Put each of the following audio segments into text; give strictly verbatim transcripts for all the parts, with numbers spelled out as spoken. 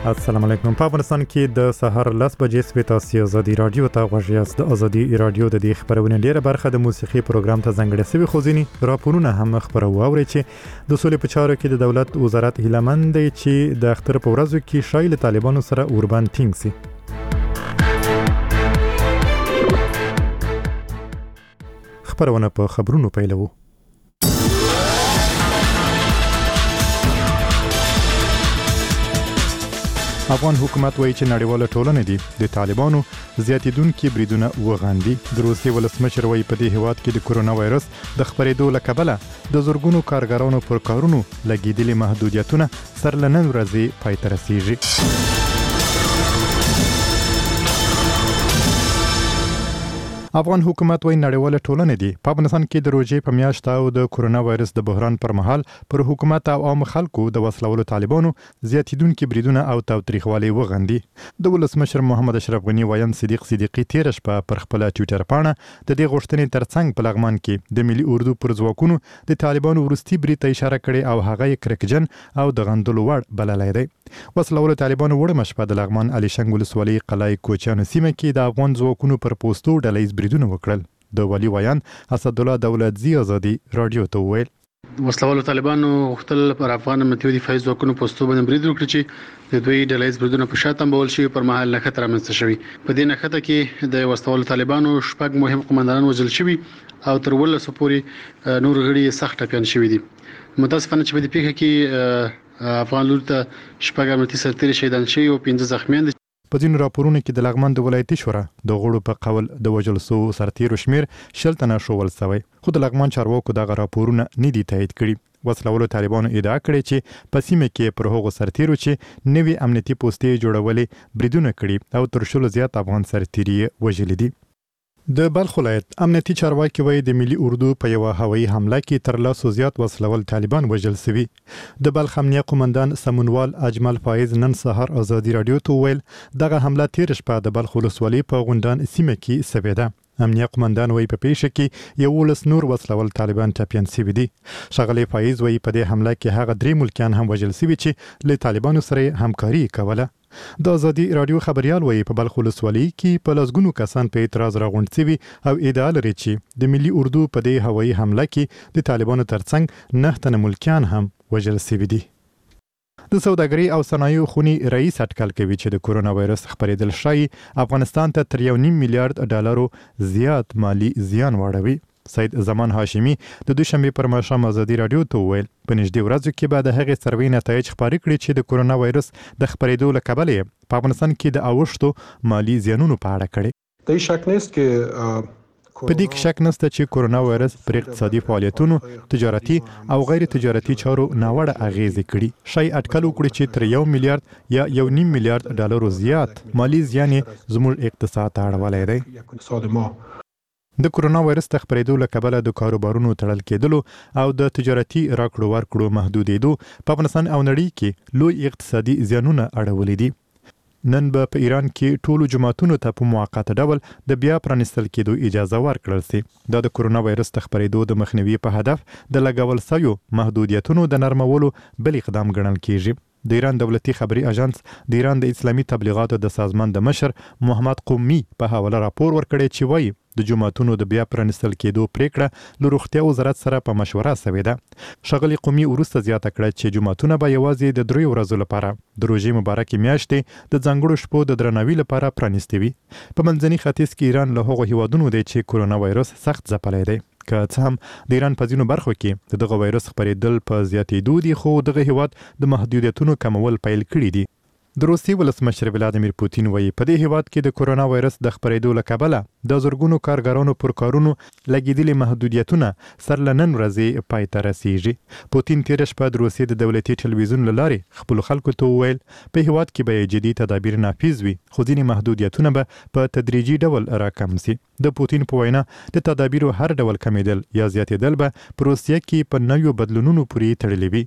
السلام علیکم. په افغانستان کې د سحر لس بجې سوي تاسو ازادي رادیو ته غوښیاست. د ازادي رادیو د دې خبرونه ډیره برخه د موسیقي پروګرام ته ځانګړې سوي خوځینی راپورونه هم خبرو اوري چې د سولې په چارو کې د دولت وزارت هیلمند دی چې د اختر په ورځو کې شایل طالبانو سره اوربان ټینګ سي. خبرونه په خبرونو پیلوو. افغان حکومت وایي چې نړیواله ټولنه دي د طالبانو زیاتیدونکو بریدونه وغندي. د روسي ولسمشر وایي په دې هیواد کې د کرونا وایرس د خپرېدو له کبله د زورګونو کارګرانو پر کارونو لګیدلي محدودیتونه سر له نن ورځې پای ته رسیږي. افغان حکومت وایي نړیواله ټولنه دي په افغانستان کې د روژې په میاشت او د کرونا وایرس د بحران پر مهال پر حکومت او عام خلکو د وسلولو طالبانو زیاتیدونکو بریدونه او تاوتریخوالي وغندي. د ولسمشر محمد اشرف غنی وایي صدیق صدیقی تیر شپه پر خپل ټوئیټر پاڼه د دې غوښتنې ترڅنګ په لغمان کې د ملي اردو پر ځواکونو د طالبانو ورستي برید ته اشاره کړې او هغه یې کرکجن او د غندلو وړ بللی دی. وسلولو طالبانو وړه شپه د لغمان علي شنګ ولسوالۍ قلعه کوچیانو سیمه کې د افغان ځواکونو پر پوسټو ډلهیز بریدونه وکړل. د ولی ویان اسد الله دولتزی ازادي رادیو ته وویل وسلوالو طالبانو غوښتل پر افغان امنیتي دفاعي ځواکونو پوسټو باندې برید وکړي چې د دوی ډلهیز بریدونه په شاته بول شي پر مهال نه خطر رامنځته شوی. په دې نه خطه کې د وسلوالو طالبانو شپږ مهم قومندانان وژل شوي او تر ولسو پورې نور غړي سخت ټپيان شوي دي. متاسفانه چې په دې پیښه کې افغان لور ته شپږ امنیتي سرتیري شهیدان شوي او پنځه زخمیان دي. په ځینو راپورونو کې د لغمان د ولایتي شورا د غړو په قول د وژل شو سرتیرو شمیر شل تنه شوول شوی، خو د لغمان چارواکو دغه راپورونه نه دي تایید کړي. وسلولو طالبانو ادعا کړې چې په سیمه کې پر هغو سرتیرو چې نوي امنیتي پوسټې جوړولې بریدونه کړي او تر شلو زیات افغان سرتیري وژلي دي. د بلخ ولایت امنیتي چارواکي وایي د ملي اردو په یو هوایي حمله کې تر لاسو زیات وسلول طالبان وژل شوي. د بلخ امنیه قومندان سمونوال اجمل فایز نن سهار ازادي رادیو ته ویل دغه حمله تیر شپه د بلخ ولسوالۍ په غوندان سیمه کې شوې ده. امنیه قومندان وایي په پیښه کې یو ولس نور وسلول طالبان ټپیان شوي دي. ښاغلی فایز وایي په دې حمله کې هغه درې ملکیان هم وژل شوي چې له طالبانو سره همکاري کوله. د ازادي رادیو خبريال وایي په بلخ ولسوالۍ کې په لسګونو کسان په اعتراض راغونډ شوي او ادعا لري چې د ملي اردو په دې هوایي حمله کې د طالبانو ترڅنګ نه تنه ملکیان هم وژل شوي دي. د سوداګرۍ او صنایعو خونې رئیس اټکل کوي چې د کرونا وایرس خپرېدل شایي افغانستان ته تر یو نیم میلیارډ ډالرو زیات مالی زیان واړوي. سید زمان هاشمی د دوشنبه پر ماښام ازادي رادیو ته وویل په نږدې ورځو کې به د هغې سروې نتایج خپاره کړي چې د کرونا وایرس د خپرېدو له کبله په افغانستان کې د اوښتو مالی زیانونو په اړه کړي. د شک نیست کې په دې کې شک نشته چې کرونا وایرس پر اقتصادي فعالیتونو، تجارتي او غیر تجارتي چارو ناوړه اغیزې کړي. شای اټکل وکړي چې تر یو میلیارډ یا یو نیم میلیارډ ډالرو زیات مالی زیان زموږ اقتصاد ته اړولی دی. د کرونا وایرس د خپرېدو له کبله د کاروبارونو تړل کېدلو او د تجارتي راکړو ورکړو محدودېدو په افغانستان او نړۍ کې لوی اقتصادي زیانونه اړولي دي. نن به په ایران کې ټولو جماعتونو ته په موقته ډول د بیا پرانیستل کېدو اجازه ورکړل شي. دا د کرونا وایرس د خپرېدو د مخنیوي په هدف د لګول شویو محدودیتونو د نرمولو بل اقدام ګڼل کېږي. د ایران دولتي خبري اژانس د ایران د اسلامي تبلیغاتو د سازمان د مشر محمد قومي په حواله راپور ورکړی چې وایي د جماعتونو د بیا پرانیستل کېدو پریکړه له روغتیا وزارت سره په مشوره شوې ده. ښاغلي قومي وروسته زیاته کړه چې جماعتونه به یوازې د دریو ورځو لپاره د روژې مبارکې میاشتې د ځانګړو شپو د درناوي لپاره پرانیستې وي. په منځني ختیځ کې ایران له هغو هیوادونو دی چې کرونا وایرس سخت ځپلی دی. که څه هم د ایران په ځینو برخو کې دغه وایرس خپرېدل په زیاتېدو دي، خو دغه هیواد د محدودیتونو کمول پیل کړي دي. د روسي ولسمشر ولادیمیر پوتین وایي په دې هیواد کې د کرونا وایرس د خپرېدو له کبله د زرګونو کارګرانو پر کارونو لګېدلي محدودیتونه سر له نن ورځې پای ته رسیږي. پوتین تېره شپه د روسیې د دولتي ټلویزیون له لارې خپلو خلکو ته وویل په هیواد کې به جدي تدابیر نافذ وي، خو ځینې محدودیتونه به په تدریجي ډول راکم سي. د پوتین په وینا د تدابیرو هر ډول کمیدل یا زیاتېدل به په روسیه کې په نویو بدلونونو پورې تړلي وي.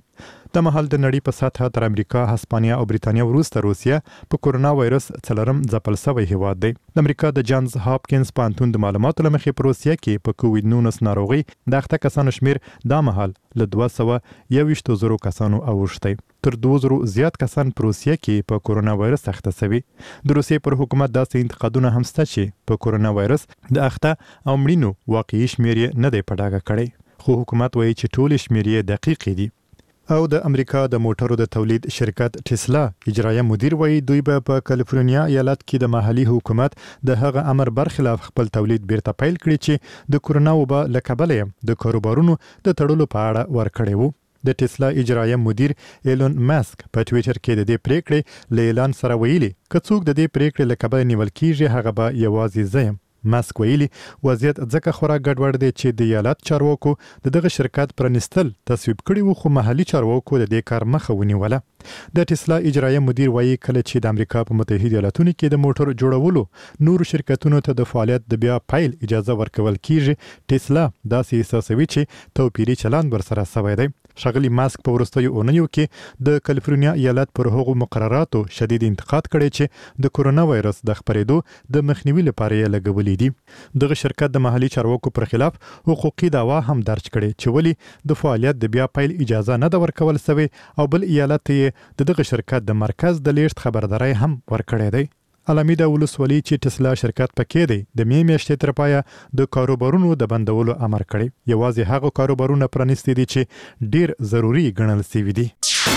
د مهال د نړۍ په سطحه تر امریکا، هسپانیا او بریتانیا وروسته روسیه په کورونا وایرس څلورم ځپل شوی هیواد دی. د امریکا د جانز هاپکینز پوهنتون د معلوماتو له مخې په روسیه کې په کووډ نولس ناروغي د اخته کسانو شمیر دا مهال له دوه سوه یوویشت زرو کسانو اوښتی. تر دوه زرو زیات کسان په روسیه کې په کورونا وایرس اخته شوي. د روسیې پر حکومت داسې انتقادونه هم شته چې په کورونا وایرس د اخته او مړینو واقعي شمیر یې نه دی په ډاګه کړی، خو حکومت وایي چې ټولې شمیر یې دقیقې دي. او د امریکا د موټرو د تولید شرکت ټسلا اجرایه مدیر وایي دوی به په کالیفورنیا ایالت کې د محلي حکومت د هغه امر برخلاف خپل تولید بیرته پیل کړي چې د کورونا وبا له کبله د کاروبارونو د تړلو په اړه ورکړی وو. د ټسلا اجرایه مدیر ایلون ماسک په ټویټر کې د دې پریکړې له اعلان سره ویلي که څوک د دې پریکړې له کبله نیول کیږي هغه به یوازې زه یم. ماسک ویلي وضعیت ځکه خورا ګډوډ دی چې د ایالت چارواکو د دغه شرکت پرانستل تصویب کړي وو، خو محلي چارواکو د دې کار مخه ونیوله. د ټسلا اجرایه مدیر وایي کله چې د امریکا په متحده ایالاتونو کې د موټر جوړولو نور شرکتونو ته د فعالیت د بیا پیل اجازه ورکول کیږي، ټسلا داسې احساسوي چې توپیري چلند ورسره شوی دی. ښاغلي ماسک په وروستیو اونیو کې د کالیفورنیا ایالت پر هغو مقرراتو شدید انتقاد کړی چې د کورونا وایرس د خپرېدو د مخنیوي لپاره یې لګولي دي. دغه شرکت د محلي چارواکو پر خلاف حقوقي دعوا هم درج کړي چې ولې د فعالیت د بیا پیل اجازه نه ده ورکول شوې، او بل ایالت یې د دغه شرکت د مرکز د لیږد خبرداری هم ورکړی دی. الامیده ولسوالي چې ټسلا شرکت پکې دی د می میاشتې تر پایه د کاروبارونو د بندولو امر کړی. یوازې هغه کاروبارونه پرانیستي دي چې ډیر ضروري ګڼل شوي دي.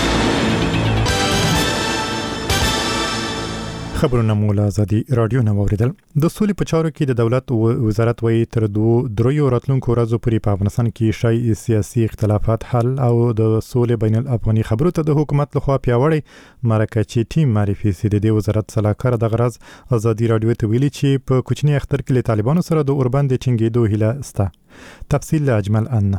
خبرونه مو له ازادي رادیو نه واوریدل. د سولې په چارو کې د دولت وزارت وایي تر دوه دریو راتلونکو ورځو پورې په افغانستان کې شای سیاسي اختلافات حل او د سولې بین الافغاني خبرو ته د حکومت لخوا پیاوړی مرکزي ټیم معرفي سي. د دې وزارت صلاحکار د غرض ازادي رادیو ته ویلي چې په کوچني اختر کې له طالبانو سره د اوربند ټینګېدو هیله سته. تفصیل له اجمل ان.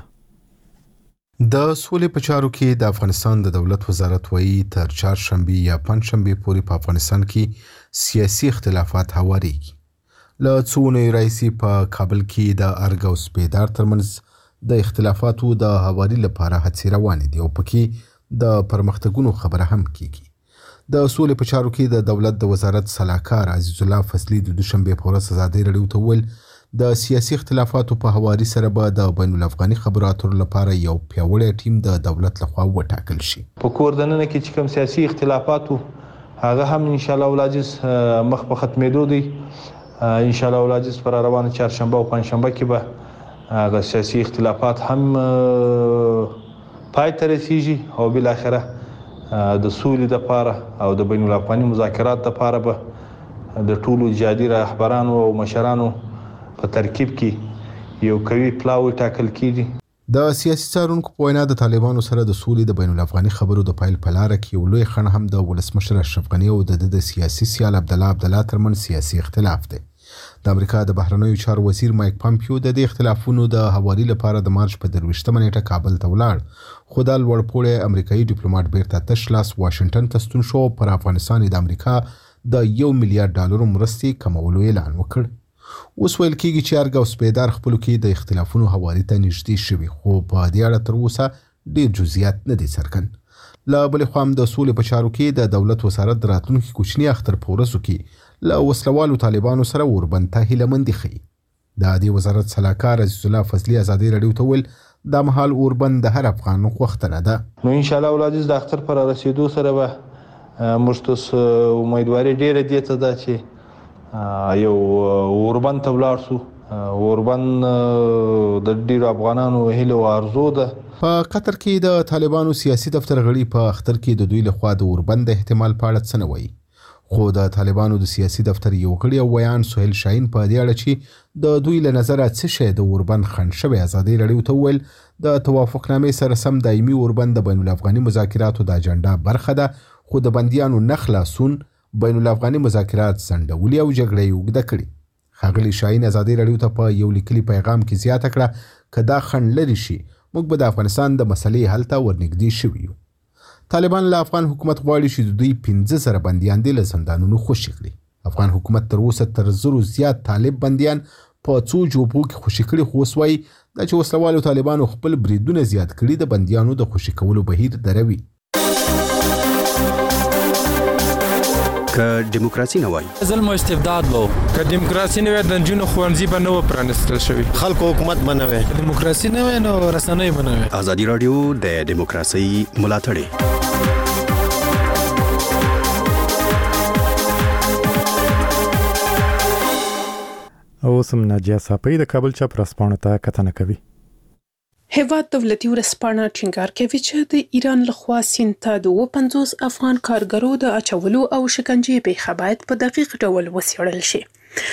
د سولې په چارو کې د افغانستان د دولت وزارت وایي تر چهارشنبه یا پنځشنبه پورې په افغانستان کې سیاسي اختلافات هوارېږي. له څو اونیو راهیسې په کابل کې د ارګ او سپیدار ترمنځ د اختلافاتو د هواري لپاره هڅې روانې دي او پکې د پرمختګونو خبره هم کیږي. د سولې په چارو کې د دولت د وزارت صلاحکار عزیز الله فضلي د دوشنبه په ورځ ازادي رادیو ته وویل د سیاسي اختلافاتو په هواري سره به د بین الافغاني خبرو اترو لپاره یو پیاوړی ټیم د دولت لخوا وټاکل شي. په کور دننه کې چې کوم سیاسي اختلافاتو هغه هم ان شاء الله ولادیز مخ په ختمېدو دي. ان شاء الله ولادیز پر روانه چهارشنبه او پنځشنبه کې به هغه سیاسي اختلافات هم پای ته رسیږي او بل اخره د سولې لپاره او د بین الافغاني مذاکرات لپاره به د ټولو جادي رهبرانو او مشرانو په ترکیب کې یو قوي پلاوی ټاکل کیږي. د سیاسي څارونکو په وینا د طالبانو سره د سولې د بین الافغاني خبرو د پیل په لاره کې یو لوی خنډ هم د ولسمشر اشرف غني او د د سیاسي سیال عبدالله عبدالله ترمنځ سیاسي اختلاف دی. د امریکا د بهرنیو چارو وزیر مایک پامپیو د دې اختلافونو د هواري لپاره د مارچ په درویشتمه نیټه کابل ته ولاړ، خو د لوړپوړی امریکایي ډیپلوماټ بیرته تش لاس واشنگټن ته ستون شو. پر افغانستان د امریکا د یو میلیارډ ډالرو مرستې کمولو اعلان وکړ. اوس ویل کېږي چې ارګ او سپیدار خپلو کې د اختلافونو هواري ته نږدې شوي، خو په دې اړه تر اوسه ډېر جزئیات نه دي څرګند. له بلې خوا هم د سولې په چارو کې د دولت وزارت د راتلونکي کوچني اختر په ورځو کې له وسلوالو طالبانو سره اوربند ته هیلهمندي ښیي. د دې وزارت صلاحکار عزیز الله فضلي ازادي رادیو ته ویل دا مهال اوربند د هر افغان غوښتنه ده. نو ان شاء الله ولادیز د اختر پر رسیدو سره به موږ ته امیدواري ډېره دې ته ده چې یو اوربند ته ولاړ شو. اوربند د ډېرو افغانانو هیله او ارزو ده. په قطر کې د طالبانو سیاسي دفتر غړي په اختر کې د دوی لخوا د اوربند احتمال په اړه څه نه وایي، خو د طالبانو د سیاسي دفتر یو غړي او ویان سهیل شاهین په دې اړه چې د دوی له نظره څه شی د اوربند خنډ شوی ازادي رادیو ته وویل د توافقنامې سره سم دایمي اوربند د بین الافغاني مذاکراتو د اجنډا برخه ده، خو د بندیانو نه خلاصون بین الافغاني مذاکرات ځنډولي او جګړه یې اوږده کړې. ښاغلي شاهین ازادي رادیو ته په یو لیکلي پیغام کې زیاته کړه که دا خنډ لرې شي موږ به د افغانستان د مسلې حل ته ورنږدې شوي یو. طالبان له افغان حکومت غواړي چې د دوی پنځه زره بندیان دې له زندانونو خوشي کړي. افغان حکومت تر اوسه تر زرو زیات طالب بندیان په څو جوبو کې خوشي کړي، خو اوس وایي دا چې وسلوالو طالبانو خپل بریدونه زیات کړي د بندیانو د خوشي کولو بهیر دروي. که دیموکراسي نه وای ظلم او استبداد وو که دیموکراسي نه وای د جنونو خوانځي به نه پرانستل شوی خلکو حکومت بنوي دیموکراسي نه وای نو رسنۍ بنوي ازادي رادیو د دیموکراسي ملاتړ او سم ناجیه صاحب د کابل چا پرسپانه ته کتنه کوي. هیواد دولتي ورسپانه ټینګار کوي چې د ایران لخوا سین ته د پنځوس افغان کارګرو د اچولو او شکنجې پیښه باید په دقیق ډول وڅېړل شي.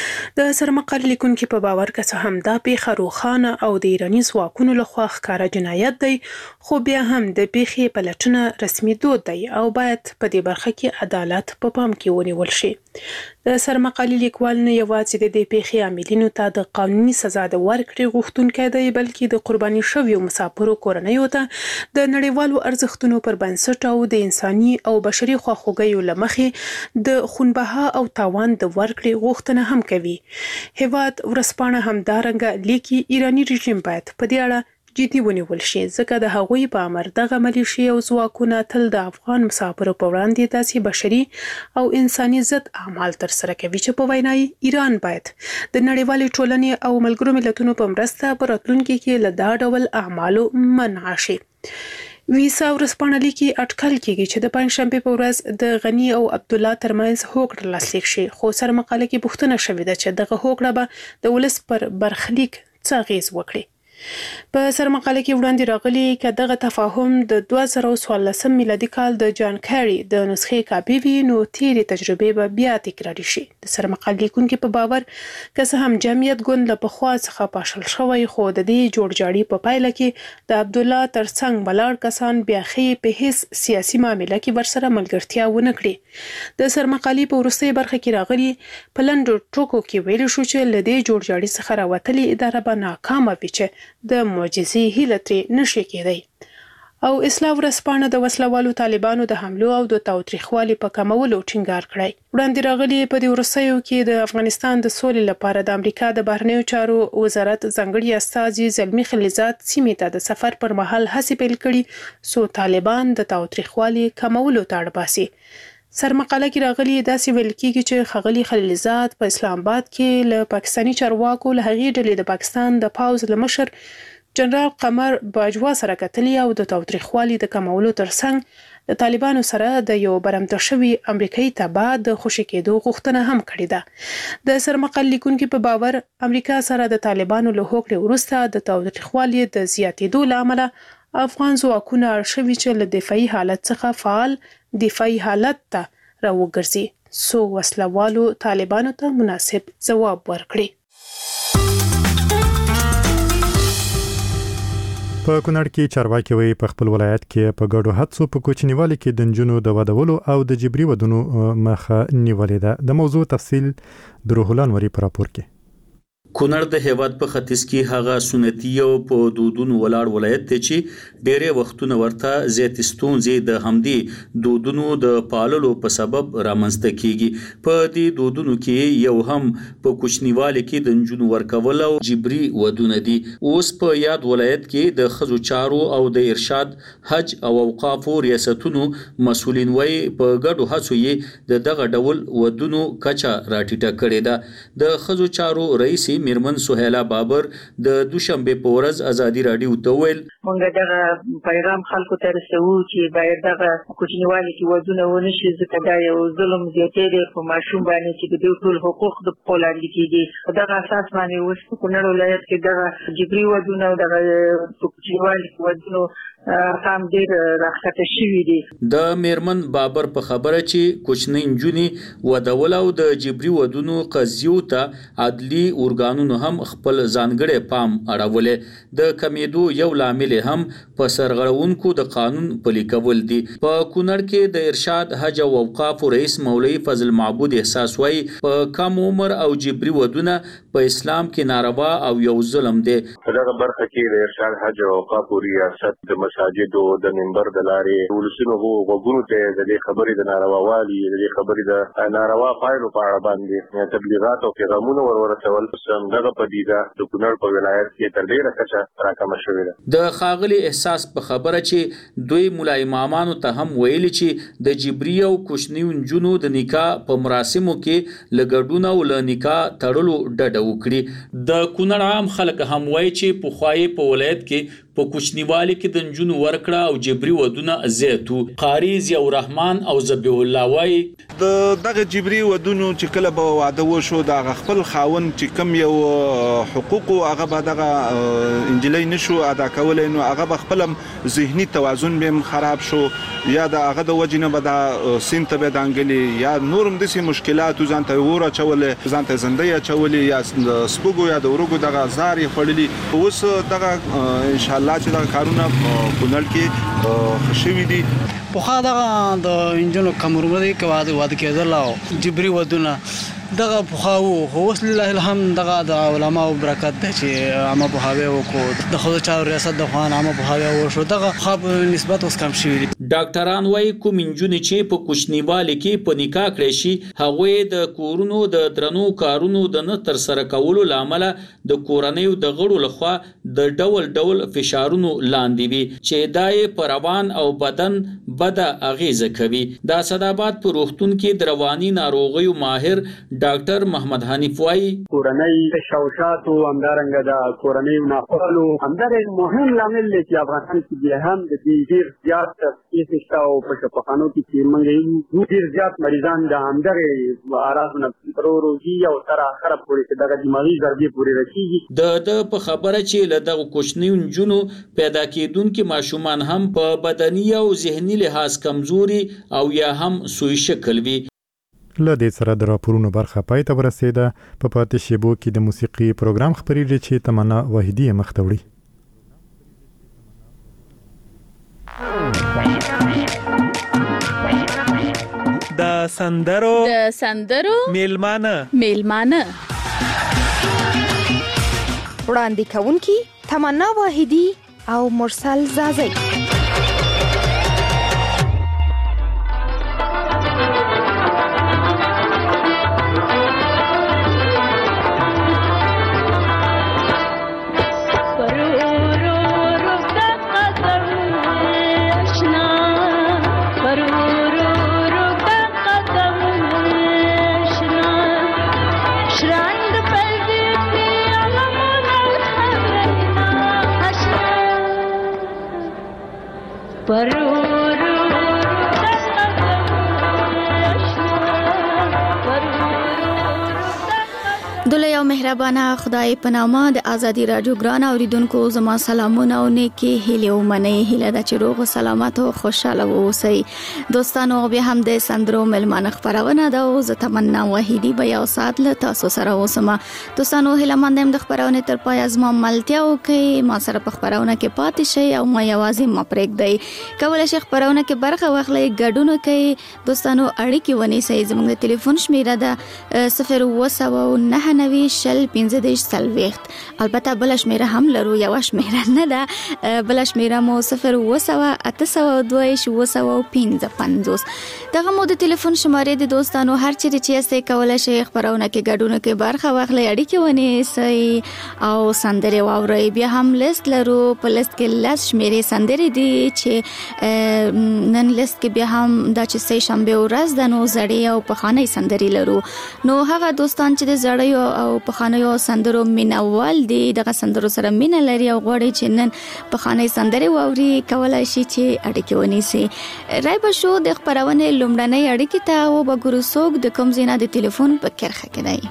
د سرمقال لیکونکو په باور که څه هم دا پیښه روښانه او د ایراني ځواکونو لخوا ښکاره جنایت دی، خو بیا هم د پیښې پلټنه رسمي دود دی او باید په دې برخه کې عدالت په پام کې ونیول شي. د سرمقالي لیکوال نه یوازې د دې پیښې عاملینو ته د قانوني سزا د ورکړې غوښتونکی دی، بلکې د قرباني شویو مسافرو کورنیو ته د نړیوالو ارزښتونو پر بنسټ او د انساني او بشري خواخوږیو له مخې د خونبها او تاوان د ورکړې غوښتنه هم کوي. هیواد ورسپانه همدارنګه لیکي ایراني رژیم باید په دې اړه جدي ونیول شي، ځکه د هغوی په امر دغه ملیشې او ځواکونه تل د افغان مسافرو په وړاندې داسې بشري او انساني ضد اعمال ترسره کوي چې په وینا ایران باید د نړیوالې ټولنې او ملګرو ملتونو په مرسته په راتلونکي کې له دا ډول اعمالو منع شي. ویسا ورسپانه لیکي اټکل کیږي چې د پنځشنبه په ورځ د غنی او عبد الله ترمنځ هوکړه لاسلیک شي، خو سر مقاله کې پوښتنه شوې ده چې دغه هوکړه به د ولس پر برخلیک څه اغیز وکړي. په سرمقاله کې وړاندې راغلي چې دغه تفاهم د دوه زره څوارلسم میلادي کال د جان کیری د نسخې کاپي وي، نو تیرې تجربې به بیا تکراري شي. د سرمقال لیکونکو په باور که څه هم جمعیت ګوند له پخوا څخه پاشل شوی، خو د دې جوړجاړي په پایله کې د عبد الله ترڅنګ بلاړ کسان بیا خې په هیڅ سیاسي معاملې کې ورسره ملګرتیا ونه کړي. د سرمقالي په وروستۍ برخه کې راغلي په لنډو ټکو کې ویل شو چې له دې جوړجاړي څخه راوتلې اداره به ناکامه وي چې د معجزې هیله ترې نشي کېدی. او اصلاح ورسپانه د وسلوالو طالبانو د حملو او د تاوتریخوالي په کمولو ټینګار کړی. وړاندې راغلي په دې وروستیو کې د افغانستان د سولې لپاره د امریکا د بهرنیو چارو وزارت ځانګړي استازي زلمي خلیزات سیمې ته د سفر پر مهال هڅې پیل کړي څو طالبان د تاوتریخوالي کمولو ته اړ باسي. سرمقاله کې راغلي داسې ویل کېږي چې ښاغلي خلیلزاد په اسلام آباد کې له پاکستاني چارواکو له هغې ډلې د پاکستان د پوځ له مشر جنرال قمر باجوا سره کتلي او د تاوتریخوالي د کمولو ترڅنګ د طالبانو سره د یو برمته شوي امریکایي تبع د خوشي کېدو غوښتنه هم کړې ده. د سرمقال لیکونکو په باور امریکا سره د طالبانو له هوکړې وروسته د تاوتریخوالي د زیاتېدو له امله افغان ځواکونه اړ شوي چې له دفاعي حالت څخه فعال دفاعي حالت ته راوګرځي څو وسلوالو طالبانو ته مناسب ځواب ورکړي. په کونړ کې چارواکي وایي په خپل ولایت کې په ګډو هڅو په کوچنیوالي کې د نجونو د ودولو او د جبري ودونو مخه نیولې ده. د موضوع تفصیل د روح الله نوري پر راپور کې. کونړ د هیواد په ختیځ کې هغه سنتي او په دودونو ولاړ ولایت دی چې ډېرې وختونه ورته زیات ستونزې د همدې دودونو د پاللو په سبب رامنځته کیږي. په دې دودونو کې یو هم په کوچنیوالي کې د نجونو ورکول او جبري ودونه دي. اوس په یاد ولایت کې د ښځو چارو او د ارشاد حج او اوقافو ریاستونو مسولین وایي په ګډو هڅو یې د دغه ډول ودونو کچه راټیټه کړې ده. د ښځو چارو رئیس میرمن سهیلا بابر د دوشنبه په ورځ ازادي رادیو ته ویل موږ دغه پیغام خلکو ته رسوو چې باید دغه کوچنیوالي کې ودونه ونه شي، ځکه دا یو ظلم زیاتې دی په ماشوم باندې چې د دوی ټول حقوق د پښو لاندې کېږي. په دغه اساس باندې اوس په کونړ ولایت کې دغه جبري ودونه او دغه کوچنیوالي کې ودونه هم ډېر راښکته شوي دي. د میرمن بابر په خبره چې کوچنۍ نجونې ودول او د جبري ودونو قضیو ته عدلي ارګانونو هم خپل ځانګړی پام اړولی. د کمیدو یو لامل هم په سرغړونکو د قانون پلي کول دي. په کونړ کې د ارشاد حج او اوقاف رئیس مولوي فضل معبود احساس وایي په کم عمر او جبري ودونه په اسلام کې ناروا او یو ظلم دی. په دغه برخه کې د ارشاد حج او اوقاف ریاست د مساجد او د منبر د لارې ولسونو غوږونو ته د دې خبرې د نارواوالي د دې خبرې د ناروا پایلو په اړه باندې تبلیغات او پیغامونه ورورسول. دغه پدیده د کونړ په ولایت کې تر ډیره کچه راکمه شوې ده. د خاغلی احساس په خبره چې دوی مولا امامانو ته هم ویلي چې د جبري او کوچنیو نجونو د نکاح په مراسمو کې لګډونه او ل نکاح تړلو ډډه وکړي. د کونړ عام خلک هم وایي چې په خوای په ولایت کې په کوچنیوالي کې د نجونو ورکړه او جبري ودونه زیاتو. قاری ضیاء الرحمن او ذبیح الله وایي د دغه جبري ودونو چې کله به واده وشو د خپل خاون چې کم یو حقوق هغه به دغه انجلۍ نشو ادا کولای نو هغه به خپل ذهني توازن به خراب شو یا د هغه د وجنه به د سین ته به دانګلي یا نورم د سي مشکلات ځان ته وره چولې ځان ته زندې چولې یا سپوګو یا د ورګو دغه زاري خړلې اوس دغه ان شاء الله چې دا کارونه کونړ کې خشوي دي. په خا دغه د انجنونو کمرمدي کې واده واده کېدل او جبري ودونه دغه بخاو هوس لله الحمد دغه د علماء برکت ده چې عامه بهاوی وکړو د خو چا ریاست د خوان عامه بهاوی وشو دغه خاب نسبت اوس کم شوی. ډاکټران وايي کوم انجونې چې په کوچنیوالي کې په نکاح کړی شي هغه د کورونو د درنو کارونو د نه تر سره کولو لامل د کورنیو د غړو لخوا د ډول ډول فشارونو لاندې وي چې دای پر روان او بدن بد اغیزه کوي. د صدابات په روغتون کې د رواني ناروغیو ماهر ډاکټر محمد حنیف وايي کورنۍ تشوشات او همدارنګه د کورنۍ ناخوالو همدارنګه مهم لامل دی چې افغانستان کې هم د دې ډیر زیات تاسیس او په شفاخانو کې چې موږ ډیر زیات مریضان د همدغه اعراضونه پروروجي او تر اخره پورې دغه دماغي ضربې پورې رسیږي. د د په خبره چې له دغه کوچنیو نجونو پیدا کېدونکو ماشومان هم په بدني او ذهني لحاظ کمزوري او یا هم سوی شکل وي. له دې سره د راپورونو برخه پای ته ورسېده. په پاتې شیبو کې د موسیقي پروګرام خبرېږي چې تمنا واحدي مخ ته وړي. د سندرو د سندرو میلمانه میلمانه وړاندې کوونکی تمنا واحدي او مرسل زازي. دله یو مهربانه خدای په نامه د ازادي رادیو ګران اوریدونکو زما سلامونه او نیکی هیله او منی هیله د چروغ سلامت او خوشاله اوسئ. دوستانو بیا هم د سندرو ملمانه خبرونه ده او زه تمنا واحدي به یو ساعت له تاسو سره اوسم. دوستانو هیله مندم د خبرونه تر پای از ما ملتیا او کې ما سره په خبرونه کې پاتې شي او ما یوازې ما پرېږدئ. کولای شي خبرونه کې برخه واخلئ ګډون کوي. دوستانو اړیکې ونیسئ. زموږ د ټلیفون شمیره ده صفر اووه سوه نهه نوي شل پنځه دېرش څلوېښت. البته بل شمیره هم لرو یو شمیره نه ده بل شمیره مو صفر اووه سوه اته سوه دوه دېرش اووه سوه پنځه پنځوس. دغه مو د ټلیفون شمارې د دوستانو هر چیرې چې یاستئ کولای شئ خبرونه کې ګډون کې برخه واخلئ اړیکې ونیسئ او سندرې واورئ. بیا هم لیست لرو په لیست کې لس شمیرې سندرې دي چې نن لیست کې بیا هم دا چې سه شنبه ورځ ده نو زړې او پخوانۍ سندرې لرو. نو هغه دوستان چې د زړې او پخوانیو سندرو مینوال دي دغه سندرو سره مینه لري او غواړي چې نن پخوانۍ سندرې واوري کولای شي چې اړیکې ونیسي. راي به شو د خبرونه لومړنۍ اړیکې ته او به ګورو څوک د کوم ځای نه د ټلیفون په کرخه کې دی.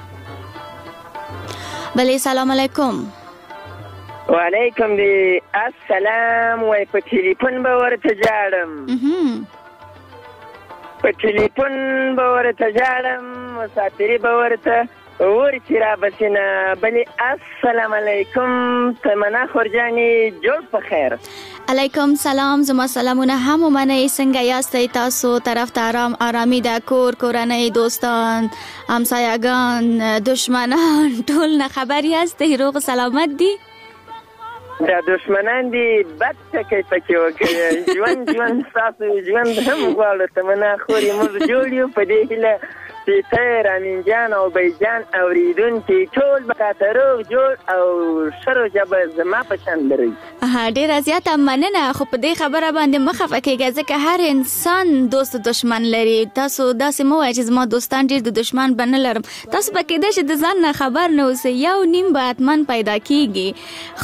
بله سلام علیکم. وعلیکم دی السلام. وای په ټلیفون به ورته جاړم په ټلیفون به ورته جاړم مسافري به ورته ورچی را بسینا. بلی السلام علیکم تمنا خورجانی جوړ په خیر. علیکم سلام. زما سلامونه هم ومنئ. څنګه یاستئ تاسو؟ طرف ته آرام آرامي ده؟ کور کورنۍ دوستان همسایه‌ګان دشمنان ټول نه خبر یاستئ؟ روغ سلامت دي؟ دا دشمنان دي بد ټکي پکې وکړي. ژوند ژوند ستاسو ژوند هم غواړو تمنا خوري موږ جوړ یو په دې هیله سپیتر امینجان او بیجان اوریدونکي ټول به راته روغ جوړ او ښه روژه به زما په شان لرئ. ډېره زیاته مننه. خو په دې خبره باندې مه خفه کېږه ځکه هر انسان دوست دشمن لري. تاسو داسې مه وایئ چې زما دوستان ډېر د دشمن به نه لرم. تاسو به کېدای شي د ځان نه خبر نه اوسئ، یو نیم به حتما پیدا کېږي.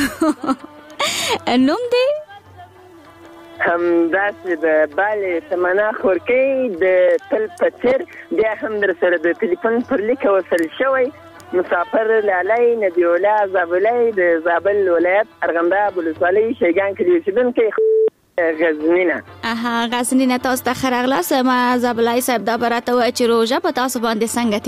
خو نوم دی همداسې د بالې تمنا خورکۍ د تل په څېر بیا هم در سره د تلیفون پر لیک وصل شوی مسافر لالی نبی الله زابلی د زابل ولایت ارغنداب ولسوالۍ شیګان کلي اوسېدونکی غزنینه. اها غزنینه، تاسو ته ښه راغلاست. ما زابلی صاحب دا به راته ووایه چې روژه په تاسو باندې څنګه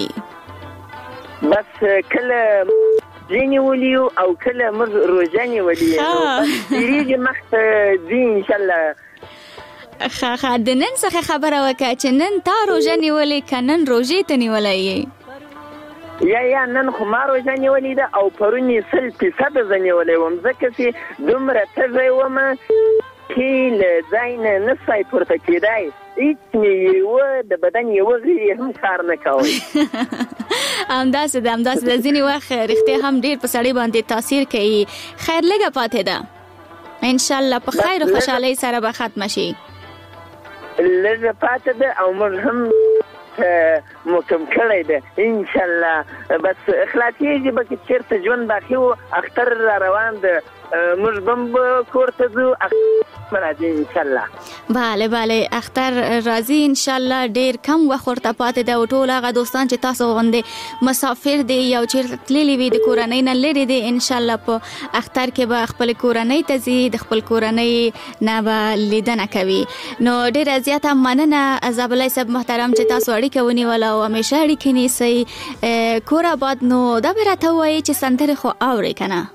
تېرېږي؟ بس کله ځینې ولیو او کله موږ روژه نیولې یو تېرېږي مخته ځي انشاءالله. ښه ښه د نن څخه خبره وکړه چې نن تا روژه نیولې که نن روژې ته نیولی یې؟ یا یا نن خو ما روژه نیولې ده او پرون یې سل فیصده زه نیولی وم ځکه چې دومره تږی ومه چې له ځای نه نه سای پورته کېدی، هېڅ مې یوه د بدن یوه غړي هم کار نه کوی. همداسې ده همداسې ده ځینې وخت رښتیا هم ډېر په سړی باندې تاثیر کوي. خیر لږه پاتې ده، انشاءالله په خیر او خوشحالۍ سره به ختمه شي. لږه پاتې ده او موږ هم مکم کړی ده انشاءالله. بس خلاصېږي به که چېرته ژوند باقي و اختر را روان ده، موږ به هم کور ته ځو، اختر راځي انشاءالله. بله بله اختر راځي انشاءالله. ډېر کم وخت ورته پاتې ده او ټول هغه دوستان چې تاسو غوندې مسافر دي یا چېرته تللي وي د کورنۍ نه لرې دي، انشاءالله په اختر کې به خپلې کورنۍ ته ځي، د خپل کورنۍ نه به لیدنه کوي. نو ډېره زیاته مننه زابلی صاحب محترم چې تاسو اړیکه ونیوله او همیشه اړیکې نیسئ. کور آباد. نو دا به راته ووایي چې سندرې خو اورئ که نه؟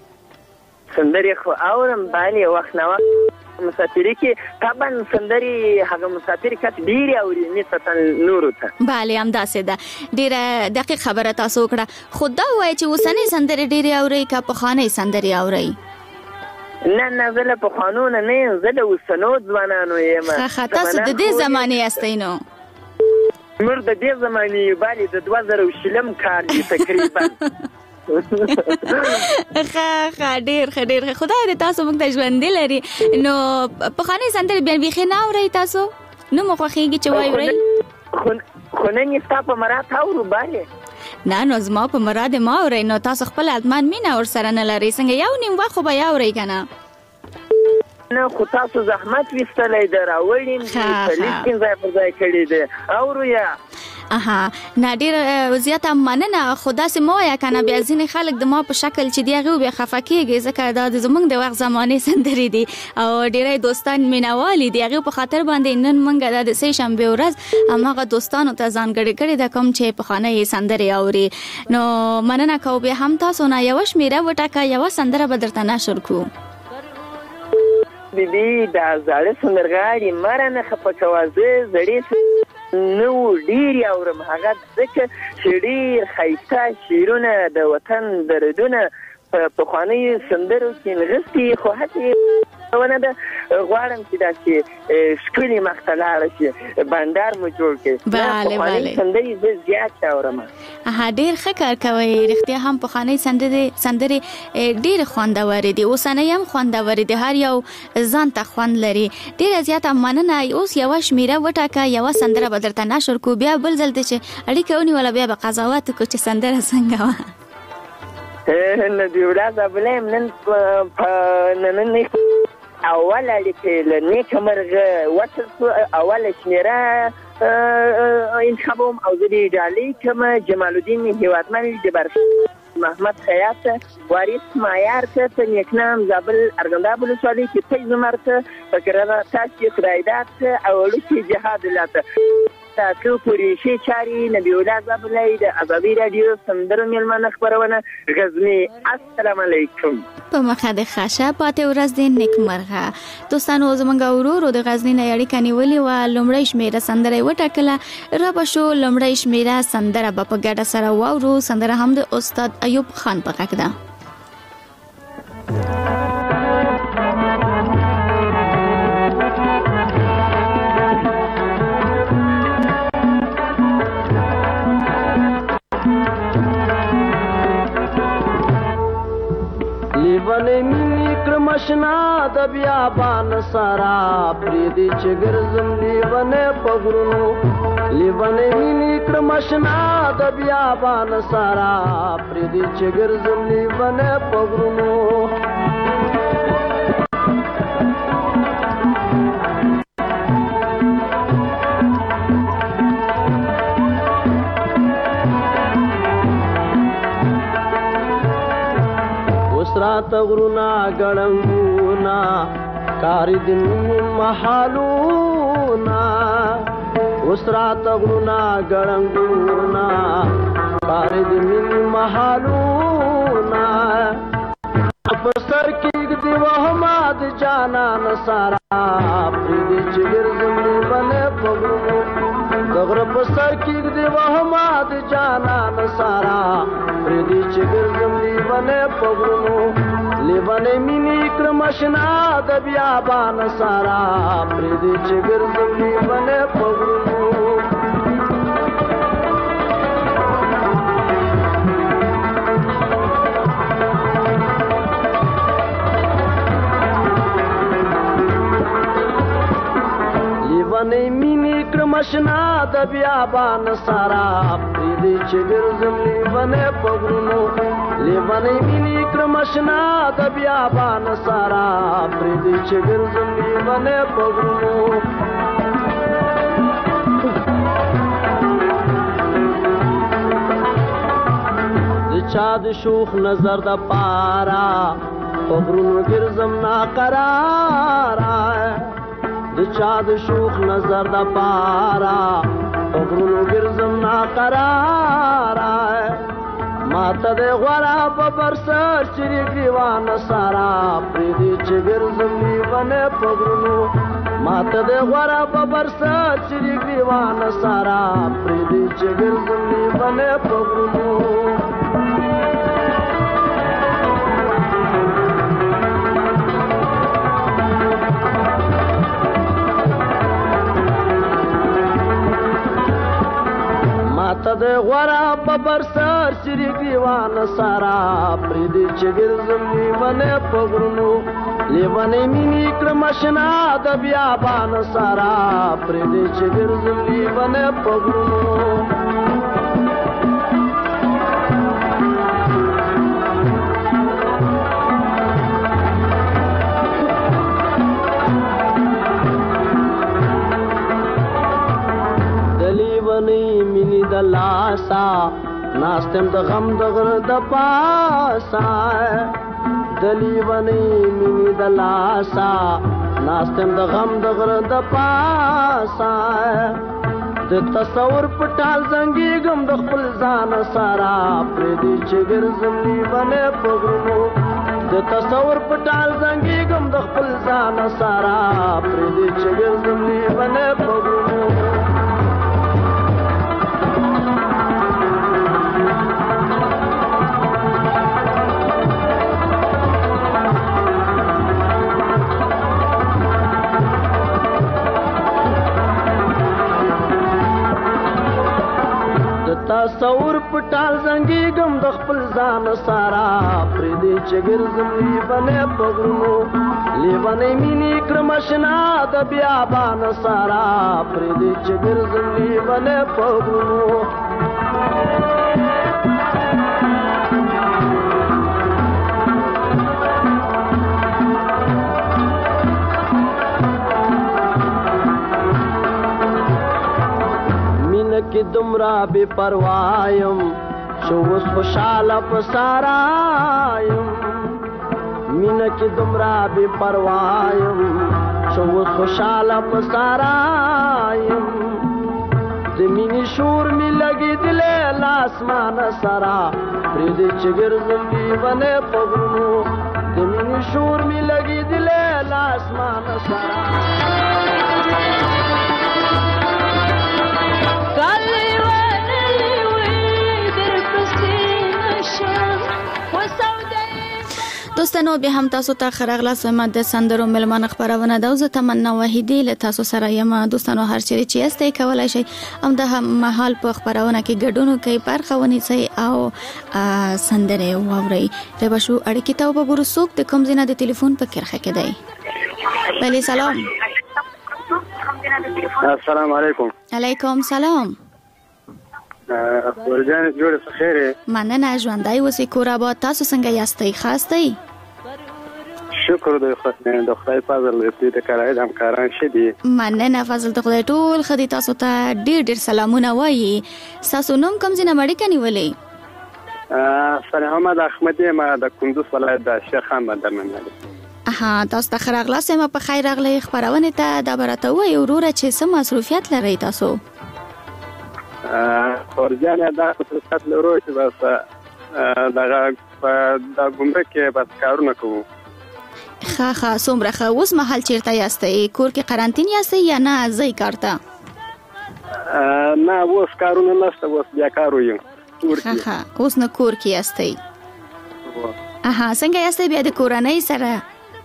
سندرې خو اورم بله، وخت نه وخت مسافري کې طبعا سندرې هغه مسافر کس ډېرې اوري نسبتا نورو ته. بله همداسې ده، ډېره دقیق خبره تاسو وکړه. خو دا ووایئ چې اوسنۍ سندرې ډېرې اورئ که پخوانۍ سندرې اورئ؟ نه نه زه له پخوانو نه نه یم، زه له اوسنو ځوانانو یم. ښه ښه تاسو د دې زمانې یاستئ نو؟ موږ د دې زمانې یو بلې د دوه زره شلم کال دي تقریبا. ښه ښه ډېر ښه ډېر ښه. خدای دې تاسو موږ ته ژوندي لري. نو پخوانۍ سندرې بیا بیخي نه اورئ تاسو؟ نه مو خوښېږي چې واورئ؟ خو نن یې ستا په مراد اورو بلې. نه نو زما په مراد ما اورئ. نو تاسو خپل حتما مینه ورسره نه لرئ، څنګه یو نیم وخت خو به یې اورئ که نه؟ نه خو تاسو زحمت ویستلی ده، راوړي په لیست کې ځای پر ځای کړي ده، اورو یا؟ اها نه ډېره زیاته مننه. خو داسې مه وایه که نه، بیا ځینې خلک د ما په شکل چې دی هغې بیا خفه کېږي ځکه دا د زموږ د وخت زمانې سندرې دي او ډېری دوستان مینهوالي دي. هغې په خاطر باندې نن موږ دا د سې شنبې ورځ هماغه دوستانو ته ځانګړې کړې ده کوم چې پخوانۍ سندرې اوري. نو مننه کوو بیا هم تاسو نه. یوه شمېره وټاکه، یوه سندره به درته نشر کړو. بیبي دا زاړه سندرغاړي مه رانه خفه کوه، زه زړې نه و ډېرې اورم، هغه ځکه چې ډېر ښایسته شعرونه د وطن دردونه په پخوانیو سندرو کې نغښتي، خو هسې ونه ده. غواړم چې داسې ښکلې مخته لاړه شي، بنډار مو جوړ کړي. بله بله سندرې زه زیات اورم. اها ډېر ښه کار کوئ. رښتیا هم پخوانۍ سندرې سندرې ډېرې خوندورې دي، اوسنۍ هم خوندورې دي، هر یو ځان ته خوند لري. ډېره زیاته مننه. اوس یوه شمېره وټاکه، یوه سندره به درته نشر کړو. بیا بل ځل ته چې اړیکه ونیوله بیا به قضاوت وکړو چې سندره څنګه وه. نبي الله زابلی یم نن په نننۍ اوله اړیکې له نیکه مرغه وصل شو، اوله شمېره انتخابوم او زه د ډالۍ کومه جمال الدین هیوادمل جبر محمد خیاط وارث مایار ته په نیکنام زابل ارغنداب ولسوالۍ کې پیز عمر ته فکرانه تاسې خدایداد ته او لکې جهاد الله ته تاسو پورې شي چاري نبی الله زابلی د ازادي رادیو سندرو میلمانه خبرونه غزني. السلام علیکم. په مخه د ښه پاتې ورځ دې نیکمرغه. دوستانو زموږ ورورو د غزني نه اړیکه نیولې وه. لومړۍ شمېره سندره یې وټاکله، را به شو لومړۍ شمېره سندره به په ګډه سره واورو. سندره هم د استاد ایوب خان په غږ ده. لیوانې مینې کړم اشنا د بیابان سارا پرېږدي چې ګرځم لیوانې په غرونو لیوانې مینې کړم اشنا د بیابان سارا پرېږدي چې ګرځم لیوانې په غرونو راته غرونا ګړنګونا کاری د مینې محالونا اوس راته غرونا ګړنګونا کاری د مینې محالونا په سر کې د وهما د جانان سارا پرېږدي چې ګرځم لیوانې په غرونو د غره په سر کې د وهما د جانان سارا پرېږدي چې ګرځم لیوانې په غرونو لیوانې مینې کړم اشنا د بیابان سارا پرېږدي چې ګرځم لیوانې په غرونو لیوانې مینې کړم اشنا د بیابان سارا پرېږدي چې ګرځم لیوانې په غرونو لیوانې مینې کړم اشنا د بیابان سارا پرېږدي چې ګرځم لیوانې په غرونو د چا د شوخ نظر د پارا په غرونو ګرځم ناقراره د چا د شوخ نظر د پارا په غرونو ګرځم ناقراره ماته د غوړه په برسر چې ګریوان سارا پرېږدي چې ګرځم لیوانې په غرونو ماته د غوړه په برسر چې ګریوان سارا پرېږدي چې ګرځم لیوانې په غرونو ماته د غوړه په برسر چې ګریوان سارا پرېږدي چې ګرځم لیوانې په غرونو لیوانې مینې کړم اشنا د بیابان سارا پرېږدي چې ګرځم لیوانې په غرونو مینې د لاسا ناستم د غم د غره د پاسا د لیوانې مینې د لاسا ناستم د غم د غره د پاسا د تصور پټال زنګېږم د خپل ځان سارا پرېږدي چې ګرځم لیوانې په غرونو د تصور پټال زنګېږم د خپل ځان سارا پرېږدي چې ګرځم لیوانې په غرونو تصور پټال زنګېږم د خپل ځان سارا پرېږدي چې ګرځم لیوانې په غرونو لیوانې مینې کړم اشنا د بیابان سارا پرېږدي چې ګرځم لیوانې په غرونو کې دومره بې پروایم چې اوس خوشحاله په سارا یم مینه کې دومره بې پروایم چې اوس خوشحاله په سارا یم د مینې شور مې لګېدلی له اسمانه سره پرېږدي چې ګرځم لیوانې په غرونو د مینې شور مې لګېدلی له اسمانه سره دوستانو به هم تاسو ته خراغله سم د سندرو ملمان خبرونه د زه تمنا وحیدی له تاسو سره یم. دوستانو هر چیرې چې یاستئ کولای شئ هم د محل په خبرونه کې ګډون کوي برخه ونیسئ او سندره واورئ. ربه شو اړیکې ته وګورو څوک د کوم ځای د ټلیفون په کرخه کې دی. بله سلام. السلام علیکم. علیکم سلام. ورجان جوړ څه خیره؟ مننه ژوندۍ اوسئ کور آباد. تاسو څنګه یاستئ؟ ښه یاستئ؟ شکر د خدای د خدای فضل دې ته کارای د همکاران شدي. مننه فضل د خدای ټول خدای تاسو ته ډیر ډیر سلامونه وایي. تاسو نوم کوم ځای نه مړی کني ولې؟ سره محمد احمدی ما د کندوز ولایت د شیخ احمد درمنه. اها تاسو ته خراغله سم په خیر راغلی خبرونه ته د برته وای وروره چې سم مصروفیت لري تاسو. ورجان دا مصروفیت لرو چې بس دا د ګمرک کې بس کارونه کوو. ښه ښه څومره ښه. اوس مهال چیرته یاستئ؟ کور کې قرنطین یاستئ یا نه ځئ کار ته؟ نه اوس کارونه نشته، اوس بیا کارو یم. ښه ښه اوس نه کور کې یاستئ. اها څنګه یاستئ بیا د کورنۍ سره؟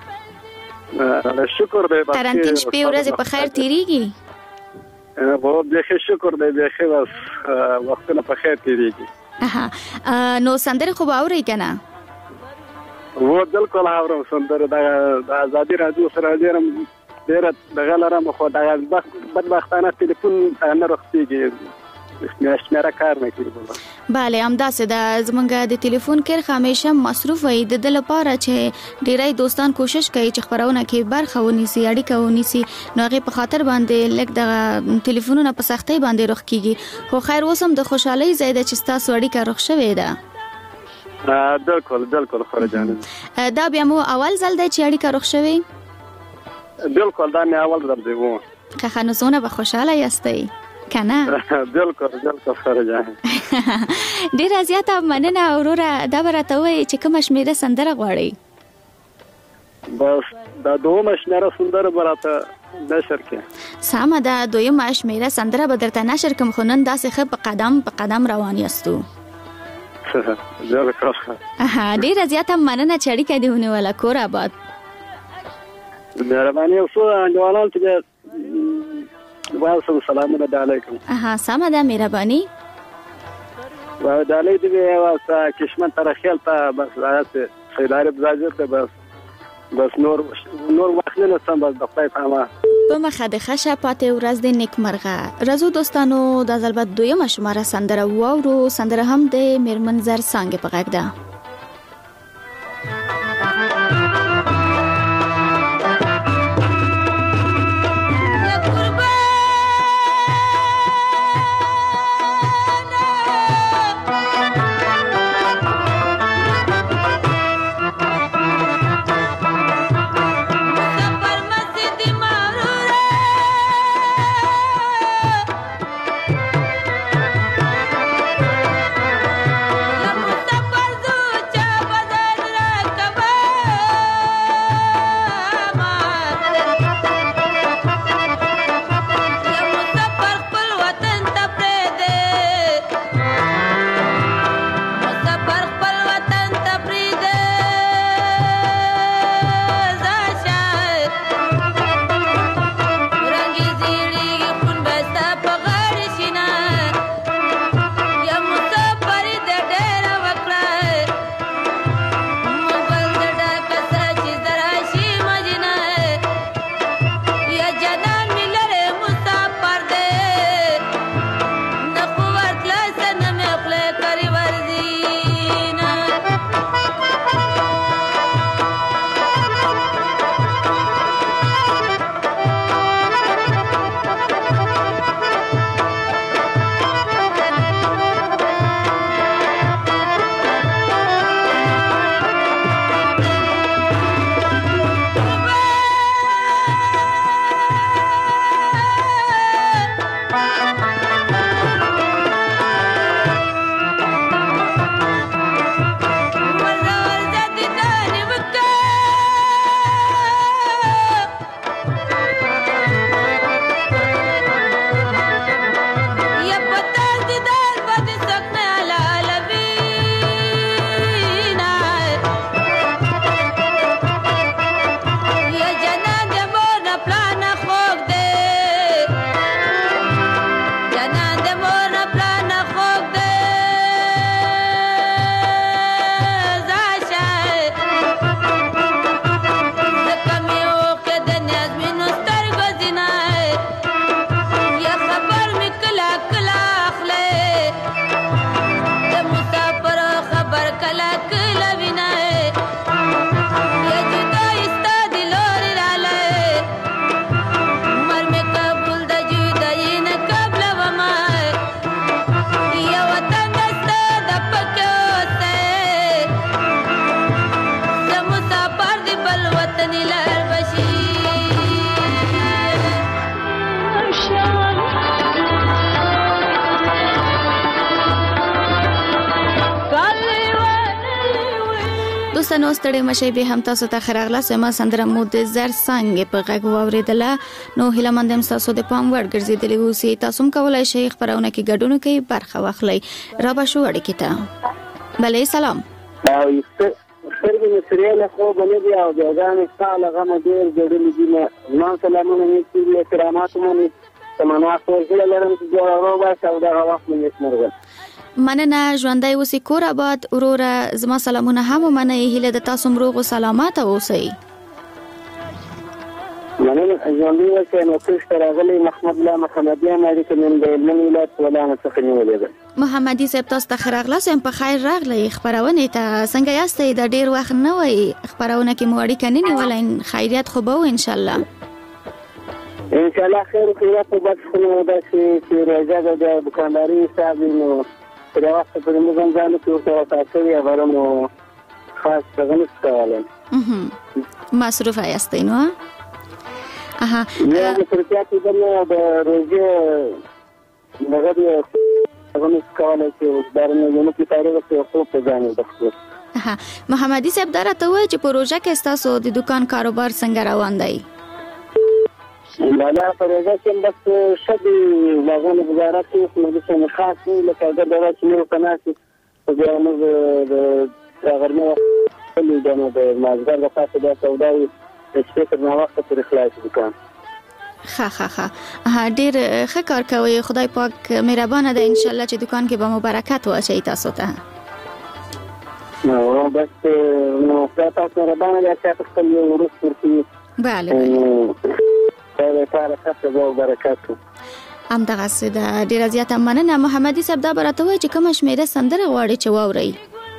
شکر دی. قرنطین شپې ورځې په خیر تیریږي؟ بہت بیخی شکر دی بیخی بس وختونه په خیر تیریږي. اها نو سندره خو باورئ کنه؟ و بالکل اورم سندره د ازادي رادیو سره ډیرم ډیره دغه لرم خو د بدبختانه ټلیفون نه رخصتیږي میاشتمره کار نه کوي. بله همداسې د زمونږ د ټلیفون کرښه همیشه مصروف وي. د ده لپاره چې ډیری دوستان کوشش کوي چې خبرونه کې برخه ونیسي اړیکه ونیسي نو هغې په خاطر باندې لږ دغه ټلیفونونه په سختۍ باندې رخ کیږي. خو خیر اوس هم د خوشحالۍ ځای ده چې ستاسو اړیکه رخ شوې ده. بالکل بالکل خورجان. دا بیا مو اول ځل دی چې اړیکه رخ شوې؟ بالکل دا مې اول ځل دی. و ښه نو څونه به خوشحاله یاستئ کنه؟ بالکل بالکل خورجان. ډیره زیاته مننه وروره. دا به راته ووایئ چې کومه شمېره سندره غواړئ؟ بس دا دویمه شمېره سندره به راته نشر کړې. سمه ده دویمه شمېره سندره به درته نشر کړم خو نن داسې ښه په قدم په قدم روان یاستو. ډیره زیاته مننه چې اړیکه دې ونیوله. کور آباد. مهرباني یو څو انډیوالان چې واسم سلامونه د علیکم. اها سمه ده مهرباني. و د علی دې واسه کشمن تر خیال ته بس راځي خیدار بزاجر ته بس بس نور نور وخت نه سم بس د خپل فهمه په مخه د خشه پاتې ورځ د نیکمرغه. رازو دوستانو د ځلبت دویمه شماره سندره واورو. سندره هم د میرمن زر څانګې په غږ ده. Por دوستانو ستړي مشي به هم تاسو ته خراغله سما سندره مود زر څنګه په غږ واوریدله نو هله مندم تاسو د پام ور ګرځیدلی اوسئ تاسو هم کولای شئ خبرونه کې ګډون کوي برخه واخلئ را به شو اړیکې ته بله سلام او سترګې مې سریاله خو بلې دي او بياګانې ستا لغه مې ډېر ګډلې دي نو سلامونه مې کړي احترامات مې سمانه خو زه لرم چې جوړاو باسه او دا وخت مې نشمرغل مننه ژوندۍ اوسئ کور آباد وروره زما سلامونه هم منئ هیله د تاسو روغ او سلامت اوسئ مننه ژوندۍ اوسئ نو تاسو راغلي محمد الله محمدیان اړیکې من د علم ولایت ولاله څخه نیولې ده محمدي صاحب تاسو ته راغله سم په خیر راغلی خبرونه ته څنګه یاستئ د ډیر وخت نه وای خبرونه کې مو اړیکه نه نیولای خیریت خو به ان شاء الله ان شاء الله خیر خیریت بس خو دا چې راځي د دکانداري حساب نو پر وخت په موږ ځانو کې اوسه تاسو یې ورمو خاص څنګه ستاله مصروف یاستئ نو اها یا د پرتیاتي د روزي دغه څنګه کولای شي درنه یو کې تاریخ څه خو په ځان وکړو ها محمدي صاحب درته وای چې پروژه کې تاسو د دکان کاروبار څنګه روان دی لا پروژه کې بس شدي لغونه وزارت کې موږ څه خاص نه لکه دا د رسمي قناتي په دې موږ د غرمه کلی دنه د مازګر د خاصه د سوداوي چې په نو وخت پر خلاص دکان ها ها ها ډیر ښه کار کوي خدای پاک مهربانه ده ان شاء الله چې دکان کې به مبارکت واچي تاسو ته نو بس نو تاسو مهربانه ده چې خپل ورس ورته بله دا کار خاصه به برکت ام دغه سده ډیر زیاته مننه محمدي صاحب دا برته وای چې کوم شمیره سندره غواړي چې واوري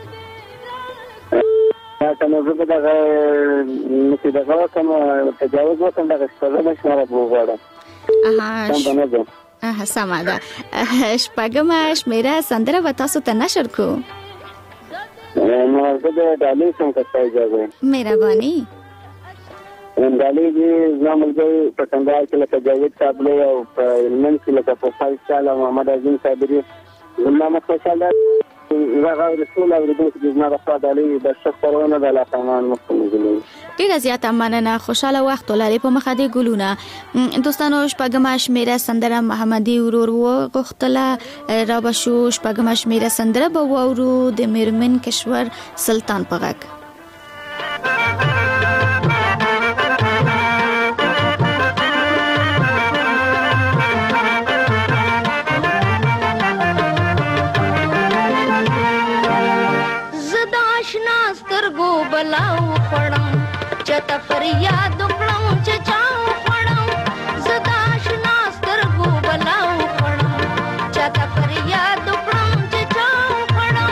دا نو زه دغه چې دغه کوم تجاوز وکم دغه څه نه شماره وګورم اها اها سمه ده شپږم شمیره سندره به تاسو ته نشر کو نو زه د ډالۍ څنګه اجازه مهرباني ډالۍ دې زموږ په څنګه چې له جاوید صاحب له او په علمن کې له په فایل سال محمد اعظم صاحب دې زموږ مخاله زغه رسول او د دې د نه په ډالۍ د شکرونه د لاتمان مخکمه ډیر زیات مننه خوشاله وخت ولري په مخه دې ګلونه دوستانو شپږم شمیره سندره محمدي ورور و غختله را بشو شپږم شمیره سندره به وورو د میرمن کشور سلطان پغک بلاو خړم چته فریاد وکړم چې چاو خړم زدا شنا سترګو بلاو خړم چته فریاد وکړم چې چاو خړم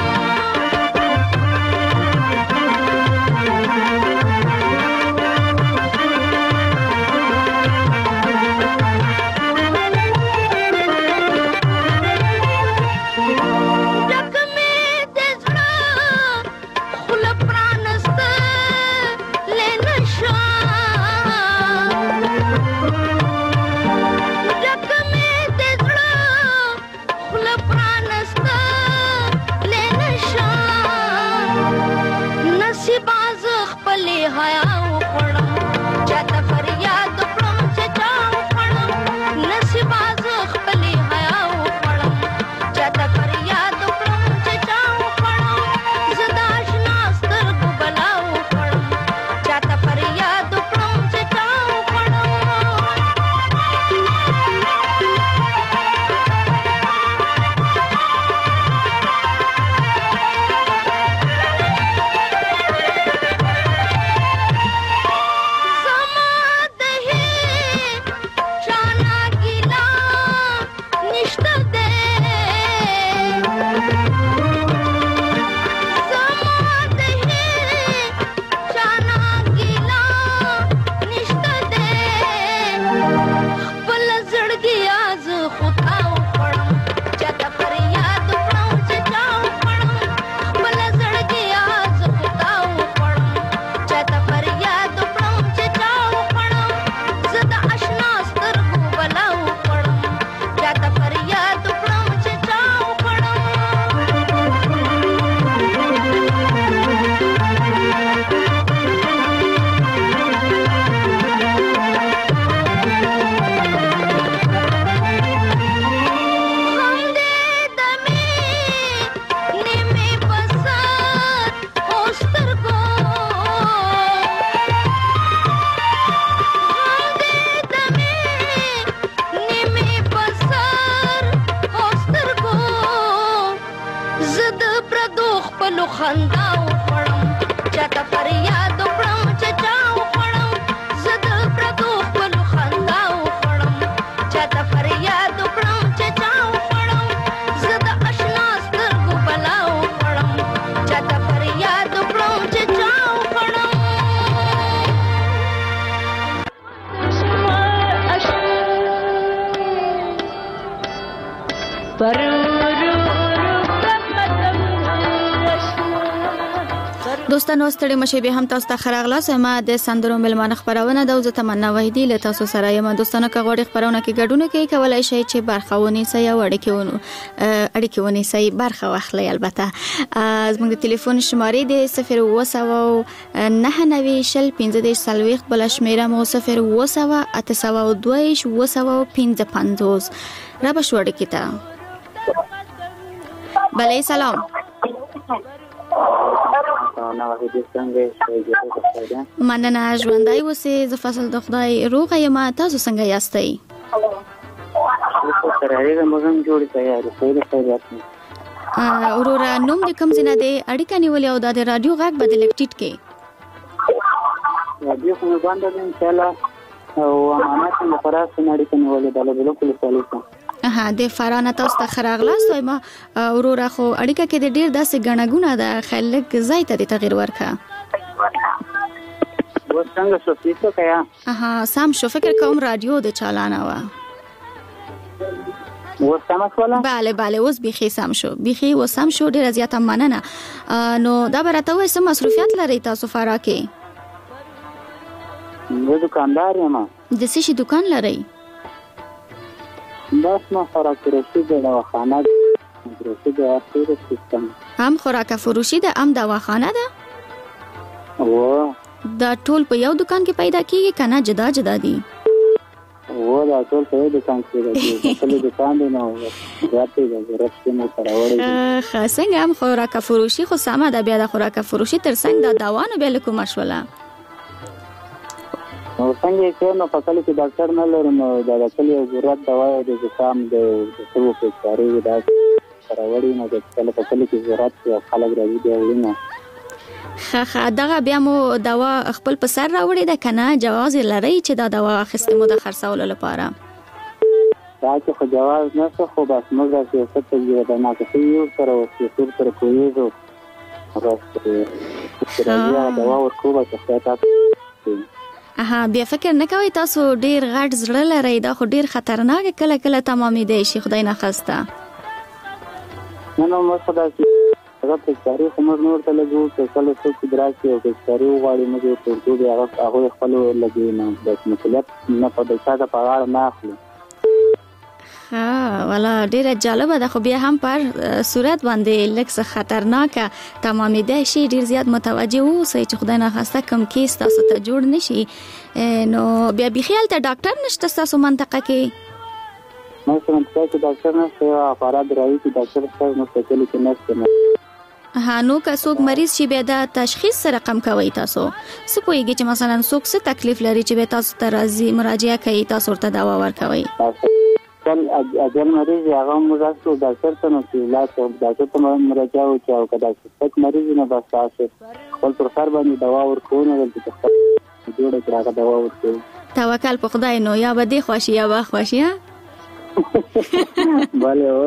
دوستانو ستړي مشه به هم تاسو ته خراغلاس ما د سندرو ملمانه خبرونه د وزه تمنا وحیدی له تاسو سره یم. دوستانو که غوړي خبرونه کې ګډونه کوي کولای شي چې برخه ونی سي او اړیکې ونو اړیکې ونی سي برخه واخلي. البته زموږ د ټلیفون شمارې د صفر اوه سوه نه نوي شل پنځه دېرش څلوېښت بله شمېره مو صفر اوه سوه اته سوه دوه ویشت اوه سوه پنځه پنځوس را به شو اړیکې ته. بله سلام. مننه ژوندی اوسې. زه فصل د خدای روغه یم. تاسو څنګه یاستئ؟ وروره نوم د کوم ځای نه دی؟ اړیکه نیولې او دا د راډیو غږ به د لږ ټیټ کې. راډیو خو مې بنده ده انشاءالله او امانت مې خلاص اړیکه نیولې ده له بلکل سالوسه. ها د فرانه تاسو ته خراغلاس وایم. وروره خو اړیکه کې د ډیر داسې غنګونه ده خلک ځای ته د تغیر ورکا. وڅنګه شو فیسو کیا؟ ها سم شو فکر کوم رادیو د چالانه و. وسم ولا؟ bale bale اوس بيخي سم شو. بيخي وسم شو ډیر زیاته مننه. نو دا برته وې سم مصروفیت لري تاسو فرا کې؟ زه دکاندار یم. د څه شي دکان لري؟ بس ما خوراک فروشی ده دواخانه ده فروشی ده اخیر سیستم. هم خوراک فروشی ده هم دواخانه ده؟ اوه دا ټول په یو دکان کې پیدا کیږي کنه جدا جدا دي؟ اوه دا ټول په یو دکان کې پیدا کیږي. خپل دکان دی نو راته د ضرورت مو تراوړي. څنګه هم خوراک فروشی خو سمه ده بیا د خوراک فروشی تر څنګ د دواونو بیا کوم مشوله؟ نو څنګه چې نو په کله کې ډاکټر نه لرو نو دا د کلی ضرورت دوا د زکام د څو په کاري دا تراوړي نو د کله په کله کې ضرورت خلک راځي دی ولینه. خا خا دغه بیا مو دوا خپل په سر راوړی ده کنه جواز لري چې دا دوا اخیستې مو د خرڅولو لپاره؟ دا چې خو جواز نه څه خو بس موږ د سیاست په اړه نه کوي یو سره او سیاست سره کوي زه راځي دا دوا ورکوه چې تاسو. اها بیا فکر نه کوي تاسو ډیر غټ زړه لرئ دا خو ډیر خطرناک کله کله تمامې دی شي خدای نه خواسته. نه نو مو خدای چې هغه په تاریخ عمر نور ته لګو چې کله څه دراسي او په تاریخ غواړي موږ ټول دې هغه هغه خپل لګي نه د مسؤلیت نه په دغه په اړه نه اخلي. ها ولا ډیره جالبه ده خو بیا هم پر صورت باندې لکه خطرناک تمامې ده شي ډیر زیات متوجه اوسئ چې خدای نه خواسته کوم کیس تاسو ته جوړ نشي. نو بیا بخیال ته ډاکټر نشته تاسو منطقه کې؟ مثلا چې ډاکټر نشته افراد راوي چې ډاکټر سره مستقل کې نشته. ها نو که څوک مریض شي بیا د تشخیص سره کم کوي تاسو څه پوهیږئ چې مثلا څوک څه تکلیف لري چې به تاسو ته راځي مراجعه کوي تاسو ورته دوا ورکوي؟ کل اجل مریض هغه مزاسو ډاکټر ته نو چې لا څو ډاکټر ته مراجعه وکړي او کدا څوک مریض نه بس تاسو خپل پر سر باندې دوا ورکوونه ولته جوړه کړه دوا ورکوي. توکل په خدای نو یا به دی خوشي یا به خوشي ها bale o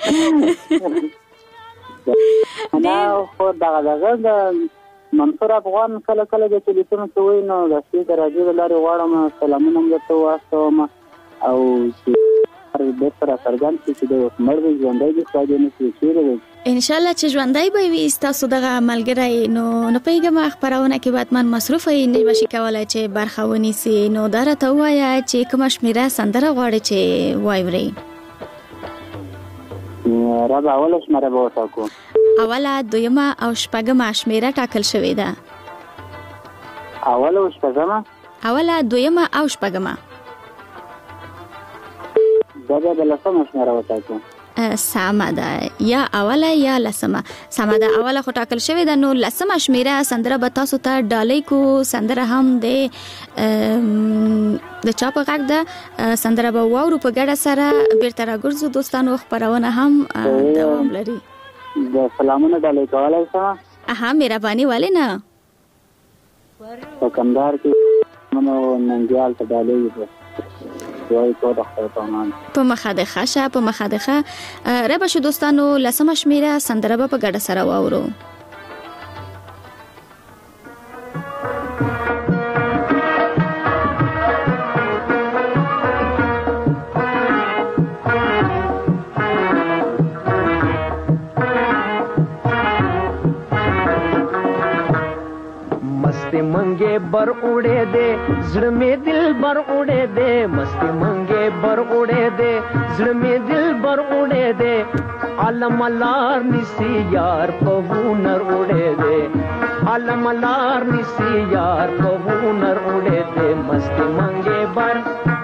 دا خو دا دا منصور افغان کله کله د ټلیفون ته وای نو د سپیکر راځي د لارې غواړم سلامونه مې ته واسطوم او چې هر بهتره سرګان چې د مرګ ژوندۍ دي ساده نه کیږي. ان شاء الله چې ژوندۍ به وي تاسو دغه ملګری نو نه پیګم خبرونه کې بعد من مصروف نه بشي کولای چې برخه ونیسي. نو دا راته وایا چې کوم شمیره سندره غواړي چې وایوري؟ را به اوله شمیره به وټاکو. اوله دویمه او شپږمه شمیره ټاکل شوې ده. اوله او شپږمه؟ اوله دویمه او شپږمه. دا به لسمه شمیره وټاکو. سمه ده یا اوله یا لسمه. سمه ده اوله خو ټاکل شوې ده نو لسمه شمیره سندره به تاسو ته ډالۍ کو. سندره هم د د چا په غږ ده سندره به واورو په ګډه سره بیرته راګرځو. دوستانو خبرونه هم دوام لري. د سلامونه ډالۍ کولای شم؟ اها مهرباني ولې نه. په کندهار کې منو ننګیال ته ډالۍ ده وای ته د خپل پامان په مخه د خاشه په مخه د خا رب شو. دوستانو لسمه شمیره سندره په ګډه سره واورو. मस्ती मंगे बर उड़े दे जड़ में दिल बर उड़े दे मस्ती मंगे बर उड़े दे जड़ में दिल बर उड़े दे अलमलार निसी यार पहुनर उड़े दे अलमलार निसी यार पहुनर उड़े दे मस्ती मंगे बर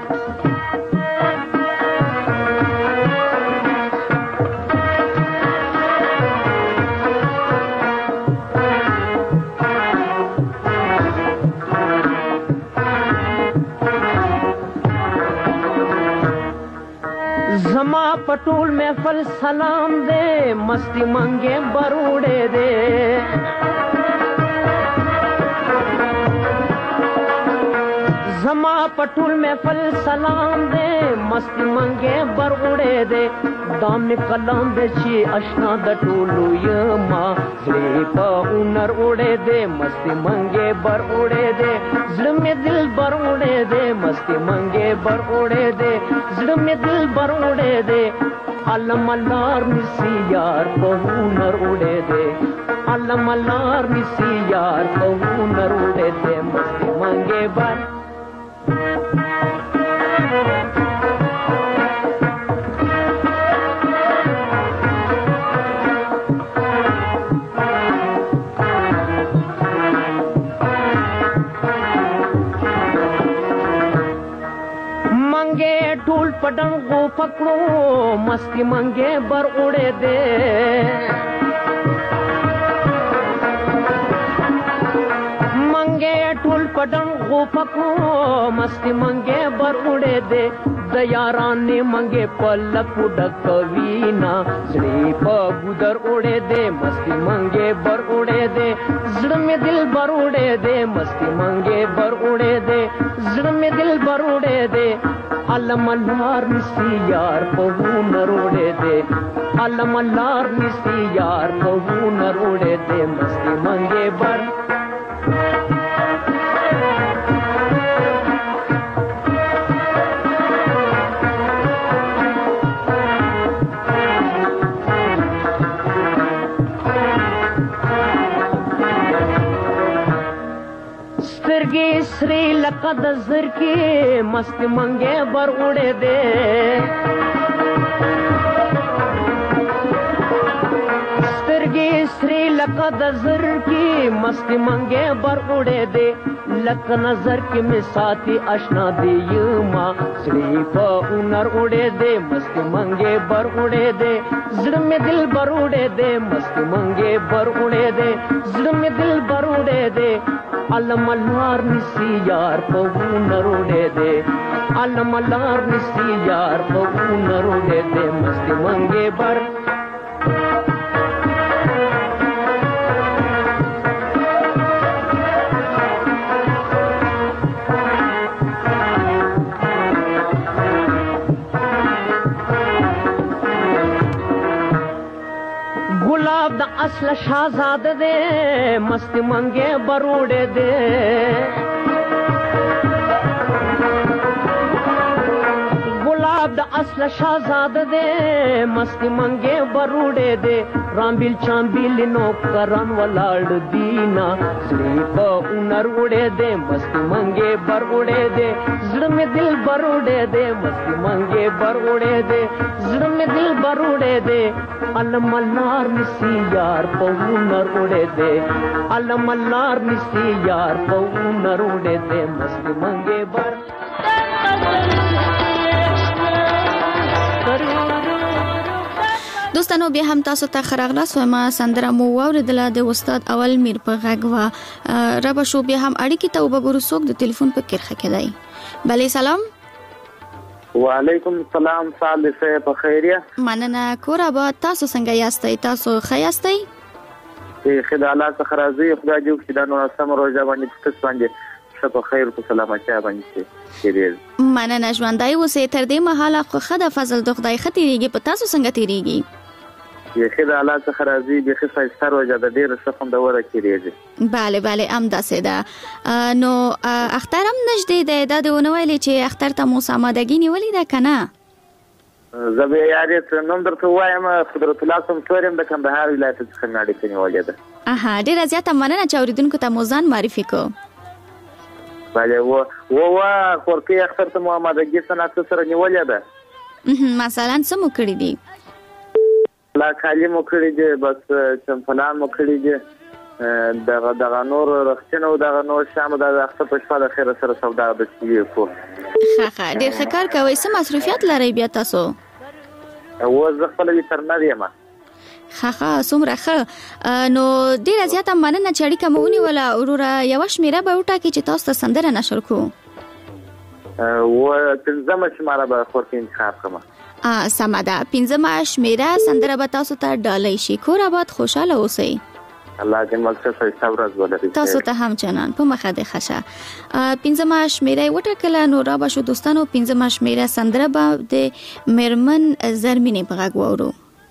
जमा पटूल में फल सलाम दे मस्ती मंगे बरूड़े दे जमा पटूल में फल सलाम दे मस्ती मंगे बर उड़े दे दाम में कलाम बेची अशना दटूलू यमा जड़ी पा उनर उड़े दे मस्ती मंगे बर उड़े दे जड़ में दिल बर उड़े दे मस्ती मंगे बर उड़े दे जड़ में दिल बर उड़े दे अलमलार निसी यार पहुनर उड़े दे अलमलार निसी यार पहुनर उड़े दे मस्ती मंगे बर ढूल पडंगो पकड़ो मस्ती मंगे बर उड़े दे मंगे ढूल पडंगो पकड़ो मस्ती मंगे बर उड़े दे दयारान ने मंगे पलक उड़क वीना जड़ी पगुदर उड़े दे मस्ती मंगे बर उड़े दे जड़ में दिल बर उड़े दे मस्ती मंगे बर उड़े दे जड़ में दिल बर उड़े दे अलमलार निसी यार पहुनर उड़े दे अलमलार निसी यार पहुनर उड़े दे मस्ती मंगे बर श्री लकद जर की मस्त मंगे बर उड़े दे स्तिरगी श्री लकद जर की मस्त मंगे बर उड़े दे लक नजर की मिसाती अशना दे युमा श्री पहुनर उड़े दे मस्त मंगे बर उड़े दे जड़ में दिल बर उड़े दे मस्त मंगे बर उड़े दे जड़ में दिल बर उड़े दे अलमलार निसी यार पहुनर उड़े दे अलमलार निसी यार पहुनर उड़े दे मस्ती मंगे बर गुलाब दा असल शाहजाद दे मस्ती मंगे बर उड़े दे गुलाब दा असल शाहजाद दे मस्ती मंगे बर उड़े दे रामबिल चांबिल नो करन वलाड़ दीना श्री पहुनर उड़े दे मस्ती मंगे बर उड़े दे जड़ में दिल बर उड़े दे मस्ती मंगे बर उड़े दे जड़ में दिल बर उड़े दे अलमलार निसी यार पहुनर उड़े दे अलमलार निसी यार पहुनर उड़े दे मस्ती मंगे बर دوستانو بیا هم تاسو ته خراغلاس وایم سندره مو واوریدله د استاد اول میر په غږ وا رب شو بیا هم اړیکې ته وګورو څوک د ټلیفون په کرخه کې دی بله سلام وعلیکم السلام صالح صاحب په خیریه مننه کور آباد تاسو څنګه یاستئ تاسو ښه یاستئ خدای الله څخه راضي خدای دې وکړي دا نو سم روزه باندې پښتو باندې شپه خیر او سلامتی باندې کېږي مننه ژوندای اوسئ تر دې مهاله خو خدای فضل د خدای ختیریږي په تاسو څنګه تیریږي یې خدای الله څخه راضي به خصه ستر روزه د ډیر څه خوند وره کېږي bale bale ام داسې ده نو اختر هم نږدې ده د ونویلې چې اختر ته مو سامادګي نیولې ده کنه زه به یاري نوم درته وایم قدرت الله سم تورم د کندهار ولایت څخه ناړې کني ولې ده اها ډیر زیاته مننه چې اوریدونکو ته موزان معرفي کو. بله و و و خورکی اختر ته محمدګي صنعت سره نیولې ده. مثلا څه مو کړی دي؟ لا کالی مو کړی دي، بس چمپلان مو کړی دي، دغه دغه نور رښتینو دغه نور شامو د اختر په شپه د خیر سره سودا د چی کو. ښه ښه ډیر ښه کار کوي. څه مصروفیت لرئ بیا تاسو؟ و زه خپل ویټرنر یم. ښه ښه څومره ښه. نو ډیره زیاته مننه چې اړیکه مو ونیوله. وروره یوه شمېره به وټاکئ چې تاسو ته سندره نشر کړو. و پنځمه شماره به خورکې انتخاب کړم. سمه ده. پنځمه شمېره سندره به تاسو ته ډالۍ شي. کور آباد خوشحاله اوسئ. الله دې ملک ښایسته ورځ ولري. تاسو ته هم چنان په مخه دې ښه شه. پنځمه شمېره یې وټاکله. نو را به شو دوستانو، پنځمه شمېره سندره به د میرمن زرمینې په غږ واورو.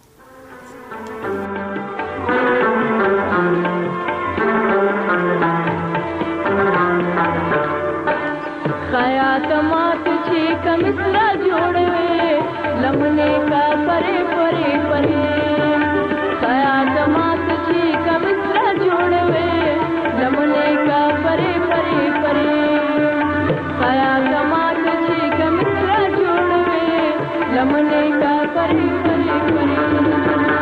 خیات مات چې کمسرا جوړوي لمنه کا پرے پرے پرے. خیات مات چې کمسرا جوړوي لمنه کا پرے پرے پرے. خیات مات چې کمسرا جوړوي لمنه کا پرے پرے پرے.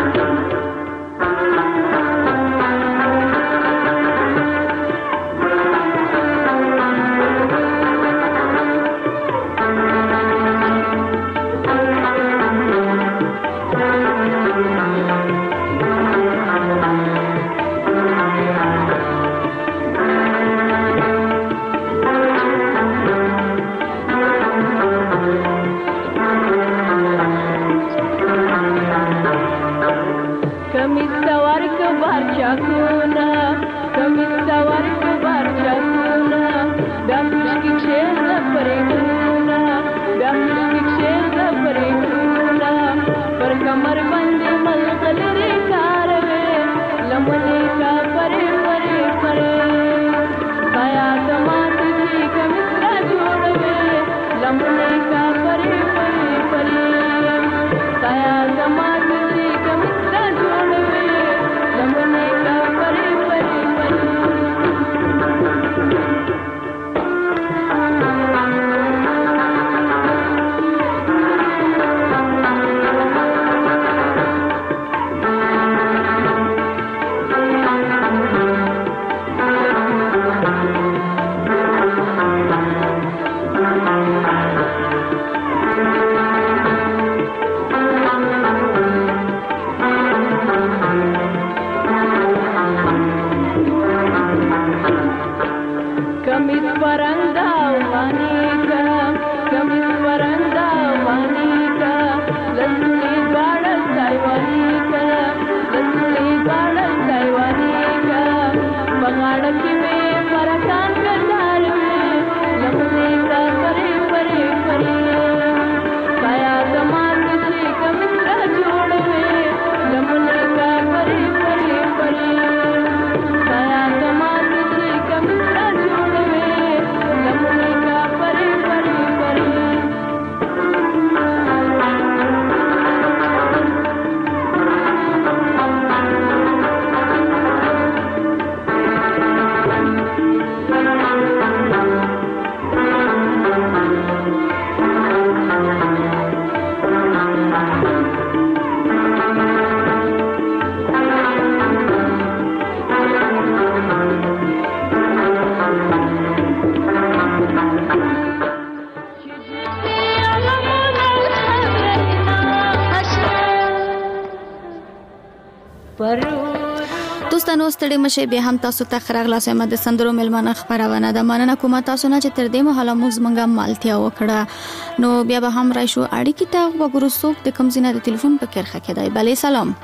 دوستانو ستړي مشه به هم تاسو ته خراغلاس هم د سندرو ملمانه خبرونه د مننه کومه تاسو نه چې تر دې مهاله موږ منګه مالتیا وکړه. نو بیا به هم راشو اړیکې ته وګورو څوک د کوم ځای د ټلیفون په کرخه کې دی. بله سلام.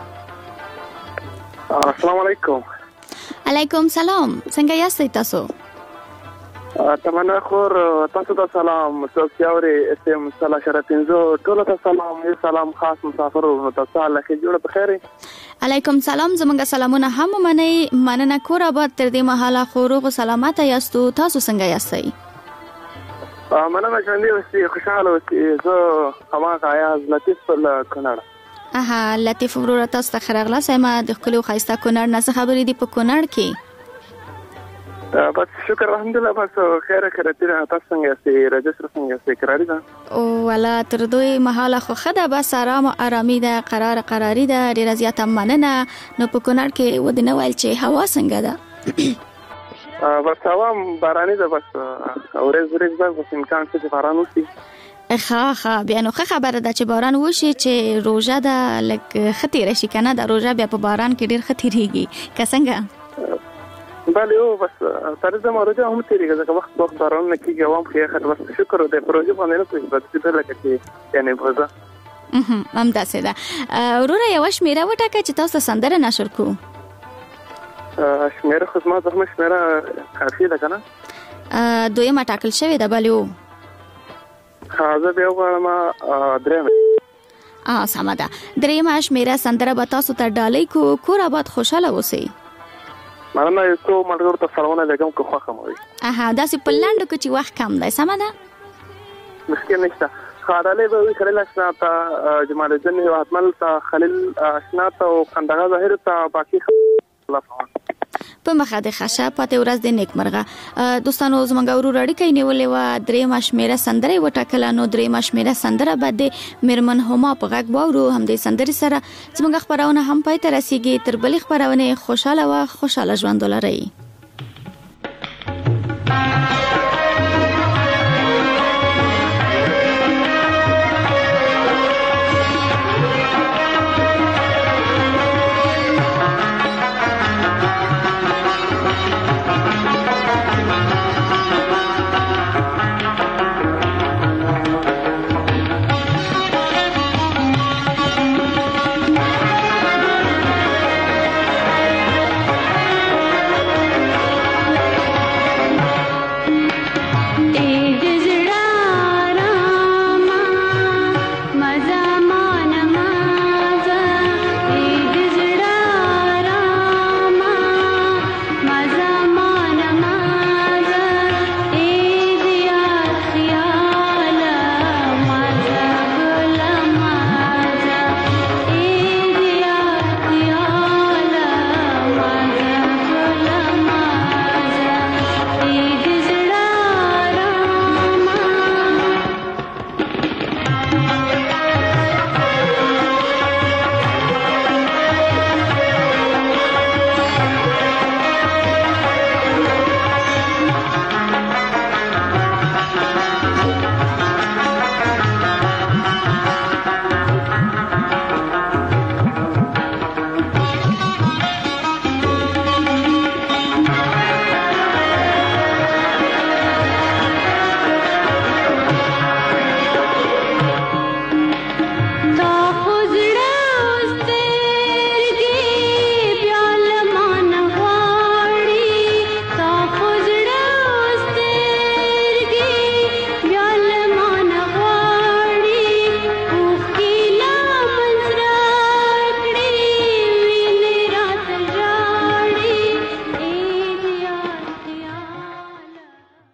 السلام علیکم. علیکم سلام. څنګه یاست تاسو؟ تمنا خور تاسو ته سلام. تاسو یوري اسم صلاح شرفینزو ټول ته سلام. یو سلام خاص مسافرونو ته صالح جوړ په خیر. علیکم سلام. زمونږ سلامونه هم منئ. مننه کور آباد تر دې مهاله خو روغ سلامت یاستو. تاسو څنګه یاستئ؟ مننه ژوندي اوسئ، خوشحاله اوسئ. زه هما غایاز لطیف له کونړ. اها لطیف وروره تاسو ته خراغله سم د خپل خایسته کونړ نه خبرې دی په کونړ کې بس شکر الحمدلله بس خیر خیرتونه تاسو څنګه سي رجس څنګه سي قراری ده او ولا تر دوی محاله خو خده بس آرام او آرامي ده قرار قراری ده ډیر زیات مننه نو په کونړ کې ودنه ویل چې هوا څنګه ده بس هوا باراني ده بس اورز ورز بس امکان څه چې باران وشي ښه ښه بیا نو ښه خبره ده چې باران وشي چې روژه ده لکه خطیره شي کنه د روژه بیا په باران کې ډیر خطیریږي که څنګه بله او بس تر دې مروجه هم تیریږي ځکه وخت وخت باران نه کیږي عوام خې خد بس شکر دې پروژه باندې نه کوي بس دې لکه چې یعنی بوزه هم هم داسې ده وروره یو شمیره وټاکه چې تاسو سندره نشر کو شمیره خو زما زما شمیره کافي ده کنه دویمه ټاکل شوې ده بله او خازه بیا غواړم درېمه اه سمه ده درېمه شمیره سندره به تاسو ته ډالۍ کو کور آباد خوشاله اوسئ مانه یو څو ملګرو ته سلامونه لګم کو خوښه مو وي اها دا سه پلاندو کې چې وخت کم دی سمه ده مشکل نشته خاله به وي خلل اشنا ته جمال الدین او احمد ته خلل اشنا ته او قندغه ظاهر ته باقي الله په مخه د خشه پته ورځ د نیک مرغه دوستانو زمونږ ورو رړی نیولې و درې مشمیره سندره وټاکل نو درې مشمیره سندره باندې مرمن هما په غږ باورو هم د سندري سره زمونږ خبرونه هم پای ته رسیدي تر بل خبرونه خوشاله و خوشاله ژوند ولرئ